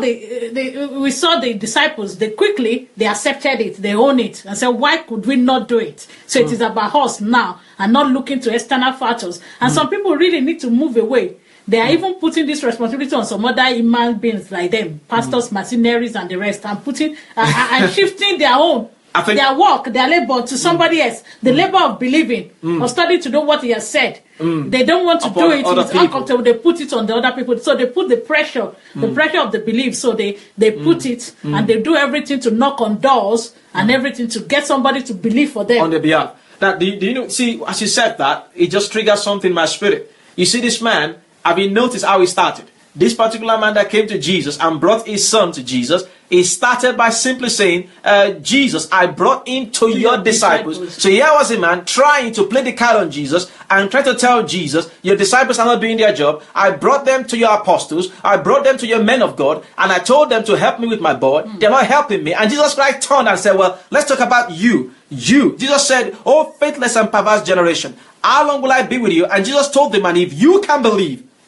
the disciples. They quickly accepted it. They own it and said, "Why could we not do it?" So it is about us now, and not looking to external factors. And some people really need to move away. They are even putting this responsibility on some other human beings like them, pastors, mercenaries, and the rest, and putting and shifting their own. Their work, their labor to somebody else. The labor of believing, of studying to know what he has said. They don't want to do it. It's uncomfortable. They put it on the other people. So they put the pressure of the belief. So they put it and they do everything to knock on doors and everything to get somebody to believe for them. On their behalf. Now, do you know, see, as you said that, it just triggered something in my spirit. You see this man, have you noticed how he started? This particular man that came to Jesus and brought his son to Jesus, he started by simply saying, Jesus, I brought him to your disciples. So here was a man trying to play the card on Jesus and try to tell Jesus, your disciples are not doing their job. I brought them to your apostles. I brought them to your men of God. And I told them to help me with my boy. They're not helping me. And Jesus Christ turned and said, well, let's talk about you. You. Jesus said, oh, faithless and perverse generation, how long will I be with you? And Jesus told the man, if you can believe,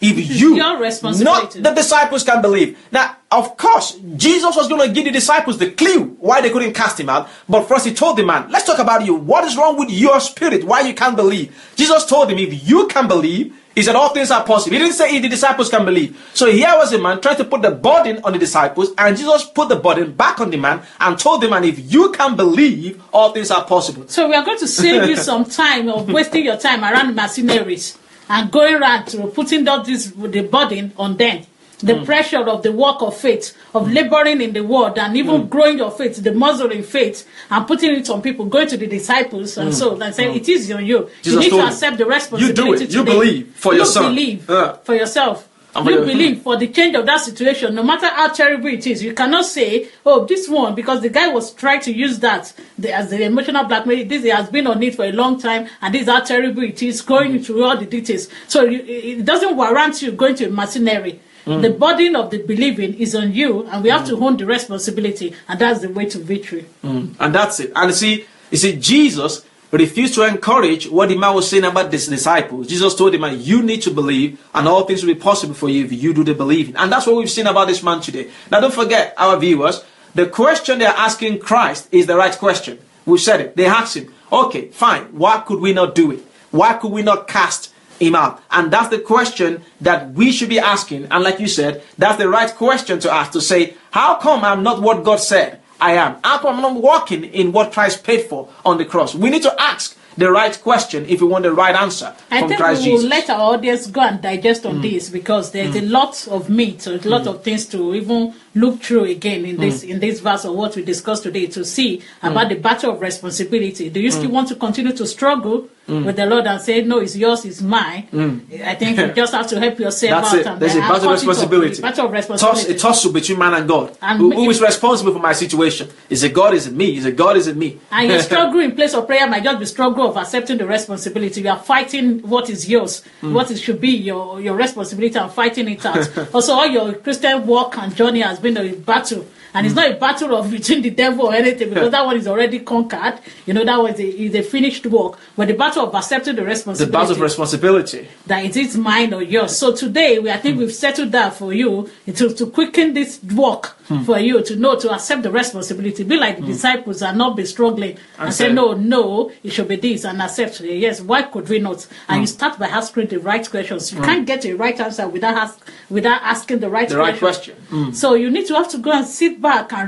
if you, your responsibility. not the disciples, can believe. Now, of course, Jesus was going to give the disciples the clue why they couldn't cast him out. But first he told the man, let's talk about you. What is wrong with your spirit? Why you can't believe? Jesus told him, if you can believe, he said all things are possible. He didn't say if the disciples can believe. So here was a man trying to put the burden on the disciples, and Jesus put the burden back on the man and told the man, if you can believe, all things are possible. So we are going to save you some time of wasting your time around mercenaries and going around to putting the burden on them. The pressure of the work of faith, of laboring in the word, and even growing your faith, the muscle in faith, and putting it on people, going to the disciples, and so and saying, it is on you. Jesus you need to him, accept the responsibility. You do it. You today. believe for your son. You believe for yourself. You believe for the change of that situation, no matter how terrible it is. You cannot say, oh, this one, because the guy was trying to use that as the emotional blackmail. This has been on it for a long time, and this is how terrible it is, going into all the details. So it doesn't warrant you going to a mercenary. The burden of the believing is on you, and we have to own the responsibility, and that's the way to victory. And that's it. And you see, Jesus refused to encourage what the man was saying about his disciples. Jesus told the man, you need to believe, and all things will be possible for you if you do the believing. And that's what we've seen about this man today. Now, don't forget, our viewers, the question they're asking Christ is the right question. We've said it. They asked him, okay, fine, why could we not do it? Why could we not cast him out? And that's the question that we should be asking. And like you said, that's the right question to ask, to say, how come I'm not what God said I am? How come I'm not walking in what Christ paid for on the cross? We need to ask the right question if we want the right answer from Christ Jesus. I think we will let our audience go and digest on this, because there's a lot of meat, or a lot of things to even look through again in this verse of what we discussed today, to see about the battle of responsibility. Do you still want to continue to struggle with the Lord and say, no, it's yours, it's mine? I think you just have to help yourself That's out. it. There's a battle of responsibility. Battle of responsibility. A tussle between man and God. And who is responsible for my situation? Is it God? Is it me? Is it God? Is it me? And your struggle in place of prayer might just be struggle of accepting the responsibility. You are fighting what is yours, what it should be your responsibility, and fighting it out. Also, all your Christian walk and journey has been a battle. And it's not a battle of between the devil or anything, because that one is already conquered. You know, that was is a finished work. But the battle of accepting the responsibility. The battle of responsibility. That it is mine or yours. So today, I think we've settled that for you to quicken this work for you to know, to accept the responsibility. Be like the disciples and not be struggling and say, no, it should be this, and accept. Yes, why could we not? And you start by asking the right questions. You can't get a right answer without asking the right question. So you need to have to go and sit back and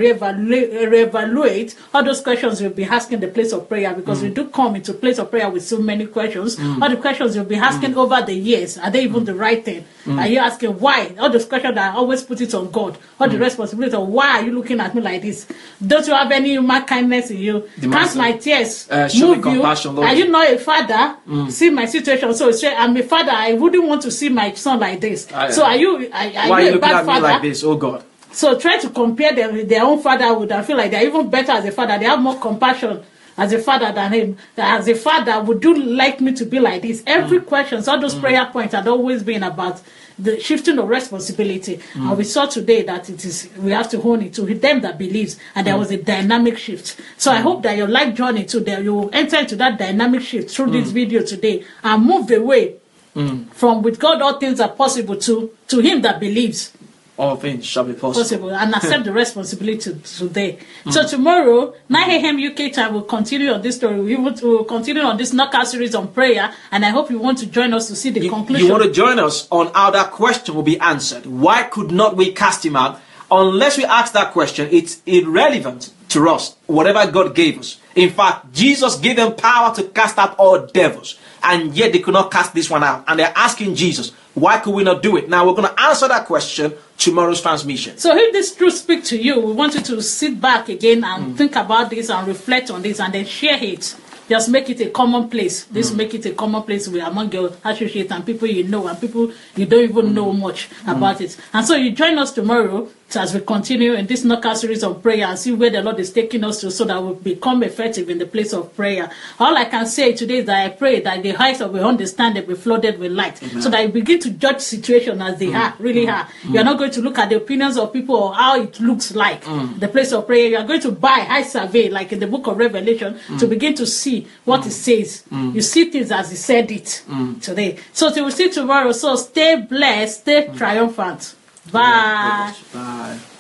reevaluate all those questions you'll be asking in the place of prayer, because we do come into place of prayer with so many questions. All the questions you'll be asking over the years, are they even the right thing? Are you asking why? All those questions that I always put it on God. All the responsibility of why are you looking at me like this? Don't you have any human kindness in you? Can't my tears move you? Are you not a father? See my situation. So I'm a father. I wouldn't want to see my son like this. So are you why are you a looking bad at father? me like this? Oh God. So try to compare them with their own fatherhood and feel like they're even better as a father. They have more compassion as a father than him. As a father, would you like me to be like this? Every question, all those prayer points had always been about the shifting of responsibility. And we saw today that we have to hone it to them that believes, and there was a dynamic shift. So I hope that your life journey today, you will enter into that dynamic shift through this video today and move away from with God all things are possible to him that believes. All things shall be possible. And accept the responsibility today. So tomorrow, 9 a.m. UK time, we'll continue on this story. We will continue on this knockout series on prayer, and I hope you want to join us to see the conclusion. You want to join us on how that question will be answered. Why could not we cast him out? Unless we ask that question, it's irrelevant to us, whatever God gave us. In fact, Jesus gave them power to cast out all devils, and yet they could not cast this one out. And they're asking Jesus, why could we not do it? Now we're going to answer that question tomorrow's transmission. So if this truth speaks to you, we want you to sit back again and think about this and reflect on this and then share it. Just make it a commonplace. This make it a commonplace among your associates and people you know and people you don't even know much about it. And so you join us tomorrow as we continue in this knockout series of prayer and see where the Lord is taking us to, so that we become effective in the place of prayer. All I can say today is that I pray that the eyes of your understanding be flooded with light. Amen. So that you begin to judge situations as they are, really are. You are not going to look at the opinions of people or how it looks like. The place of prayer, you are going to buy eye survey, like in the book of Revelation, to begin to see what it says. You see things as he said it today. So till we see tomorrow, so stay blessed, stay triumphant. Bye. Bye.